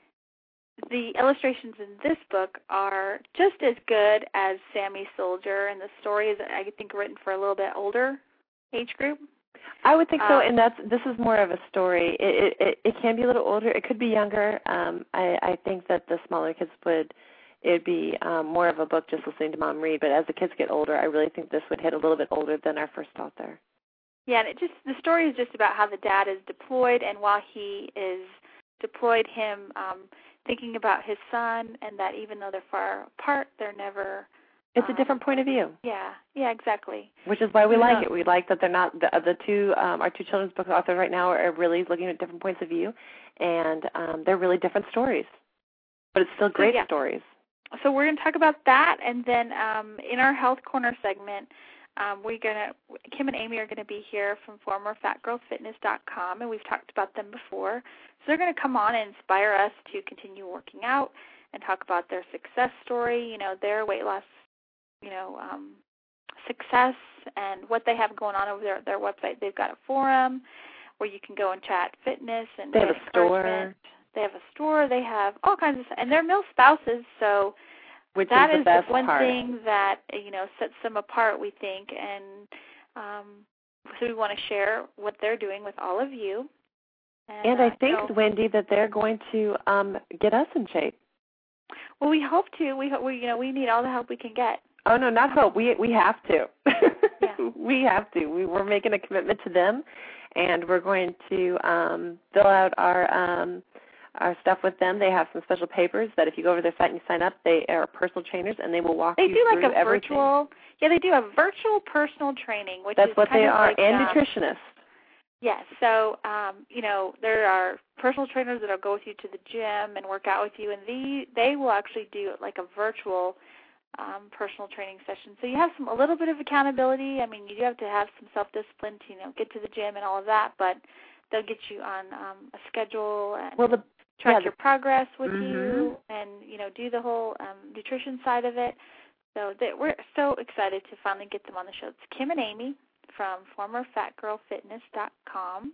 the illustrations in this book are just as good as Sammy Soldier, and the story is, I think, written for a little bit older age group. I would think so, um, and that's this is more of a story. It, it it can be a little older. It could be younger. Um, I, I think that the smaller kids would, it'd be um, more of a book just listening to Mom read. But as the kids get older, I really think this would hit a little bit older than our first author. Yeah, and it just the story is just about how the dad is deployed, and while he is deployed, him um, thinking about his son, and that even though they're far apart, they're never. It's a different point of view. Yeah, yeah, exactly. Which is why we you like know, it. We like that they're not the, the two um, our two children's book authors right now are really looking at different points of view, and um, they're really different stories, but it's still great so, yeah. stories. So we're going to talk about that, and then um, in our Health Corner segment, um, we're gonna Kim and Amy are going to be here from former fat girl fitness dot com, and we've talked about them before. So they're going to come on and inspire us to continue working out and talk about their success story. You know, their weight loss. you know, um, success and what they have going on over their, their website. They've got a forum where you can go and chat fitness and they have a store. They have a store. They have all kinds of stuff. And they're MilSpouses, so Which that is, the is best the one part. thing that, you know, sets them apart, we think. And um, so we want to share what they're doing with all of you. And, and I uh, think, so, Wendy, that they're going to um, get us in shape. Well, we hope to. We, we, you know, we need all the help we can get. Oh, no, not hope. We we have to. Yeah. We have to. We, we're making a commitment to them, and we're going to um, fill out our um, our stuff with them. They have some special papers that if you go over their site and you sign up, they are personal trainers, and they will walk they you do through like a everything. virtual, yeah, they do a virtual personal training, which That's is what kind they of are, like, and um, nutritionists. Yes, so, um, you know, there are personal trainers that will go with you to the gym and work out with you, and they, they will actually do like a virtual um, personal training session. So you have some a little bit of accountability. I mean, you do have to have some self-discipline to, you know, get to the gym and all of that, but they'll get you on um, a schedule and well, the, track yeah, your progress with mm-hmm. you and, you know, do the whole um, nutrition side of it. So they, we're so excited to finally get them on the show. It's Kim and Amy from former fat girl fitness dot com.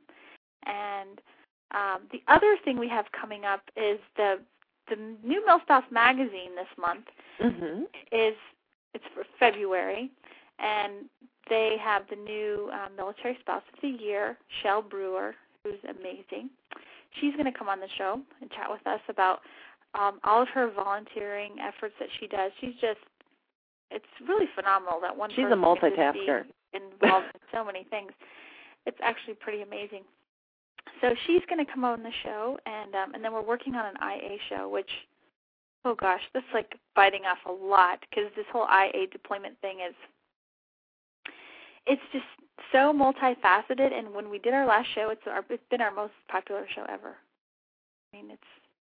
And um, the other thing we have coming up is the the new MilSpouse magazine this month mm-hmm. is, it's for February, and they have the new uh, Military Spouse of the Year, Shell Brewer, who's amazing. She's going to come on the show and chat with us about um, all of her volunteering efforts that she does. She's just, it's really phenomenal that one She's person a multitasker. can just be involved in so many things. It's actually pretty amazing. So she's going to come on the show, and um, and then we're working on an I A show, which, oh gosh, that's like biting off a lot, because this whole I A deployment thing is, it's just so multifaceted. And when we did our last show, it's our it's been our most popular show ever. I mean, it's,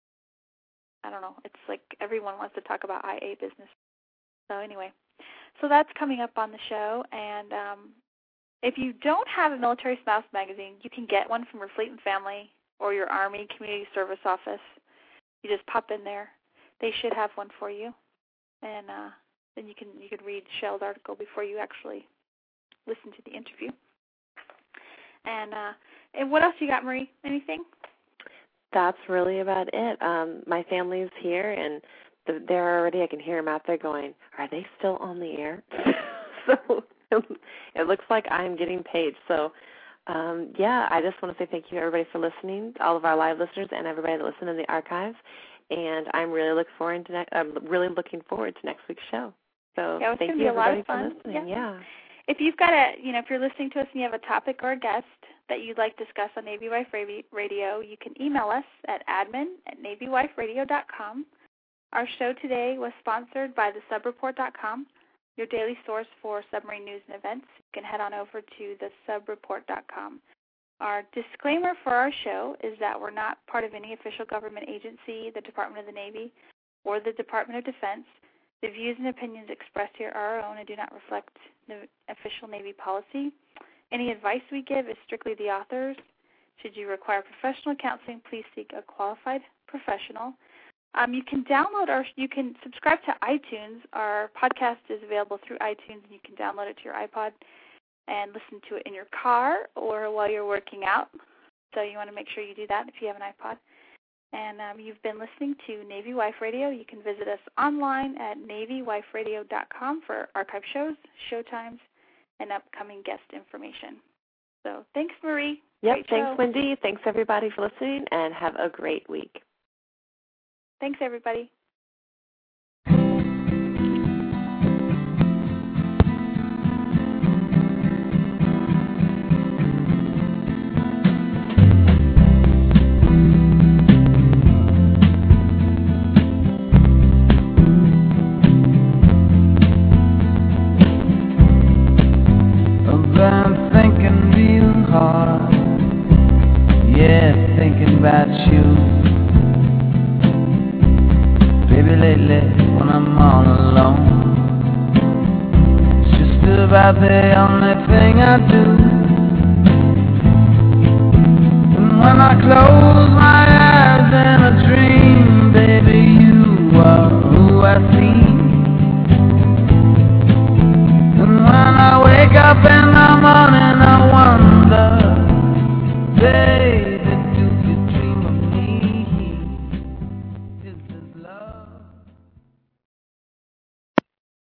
I don't know, it's like everyone wants to talk about I A business. So anyway, so that's coming up on the show, and um, if you don't have a Military Spouse magazine, you can get one from your Fleet and Family or your Army Community Service office. You just pop in there. They should have one for you, and uh, then you can you can read Shell's article before you actually listen to the interview. And uh, and what else you got, Marie? Anything? That's really about it. Um, my family's here, and they're already, I can hear them out there going, are they still on the air? So it looks like I'm getting paid. So, um, yeah, I just want to say thank you, everybody, for listening, all of our live listeners and everybody that listened in the archives. And I'm really look forward to ne- I'm really looking forward to next week's show. So yeah, it's thank gonna you, be a lot everybody, of fun. for listening. Yeah. yeah. If you've got a, you know, if you're listening to us and you have a topic or a guest that you'd like to discuss on Navy Wife Radio, you can email us at admin at navy wife radio dot com. Our show today was sponsored by the sub report dot com, your daily source for submarine news and events. You can head on over to the sub report dot com. Our disclaimer for our show is that we're not part of any official government agency, the Department of the Navy, or the Department of Defense. The views and opinions expressed here are our own and do not reflect the official Navy policy. Any advice we give is strictly the author's. Should you require professional counseling, please seek a qualified professional. Um, you can download our, you can subscribe to iTunes. Our podcast is available through iTunes, and you can download it to your iPod and listen to it in your car or while you're working out. So you want to make sure you do that if you have an iPod. And um, you've been listening to Navy Wife Radio. You can visit us online at navy wife radio dot com for archive shows, show times, and upcoming guest information. So thanks, Marie. Yep, great thanks, show. Wendy. Thanks, everybody, for listening, and have a great week. Thanks, everybody. I'm thinking real hard, yeah, thinking about you. Baby, lately when I'm all alone, it's just about the only thing I do. And when I close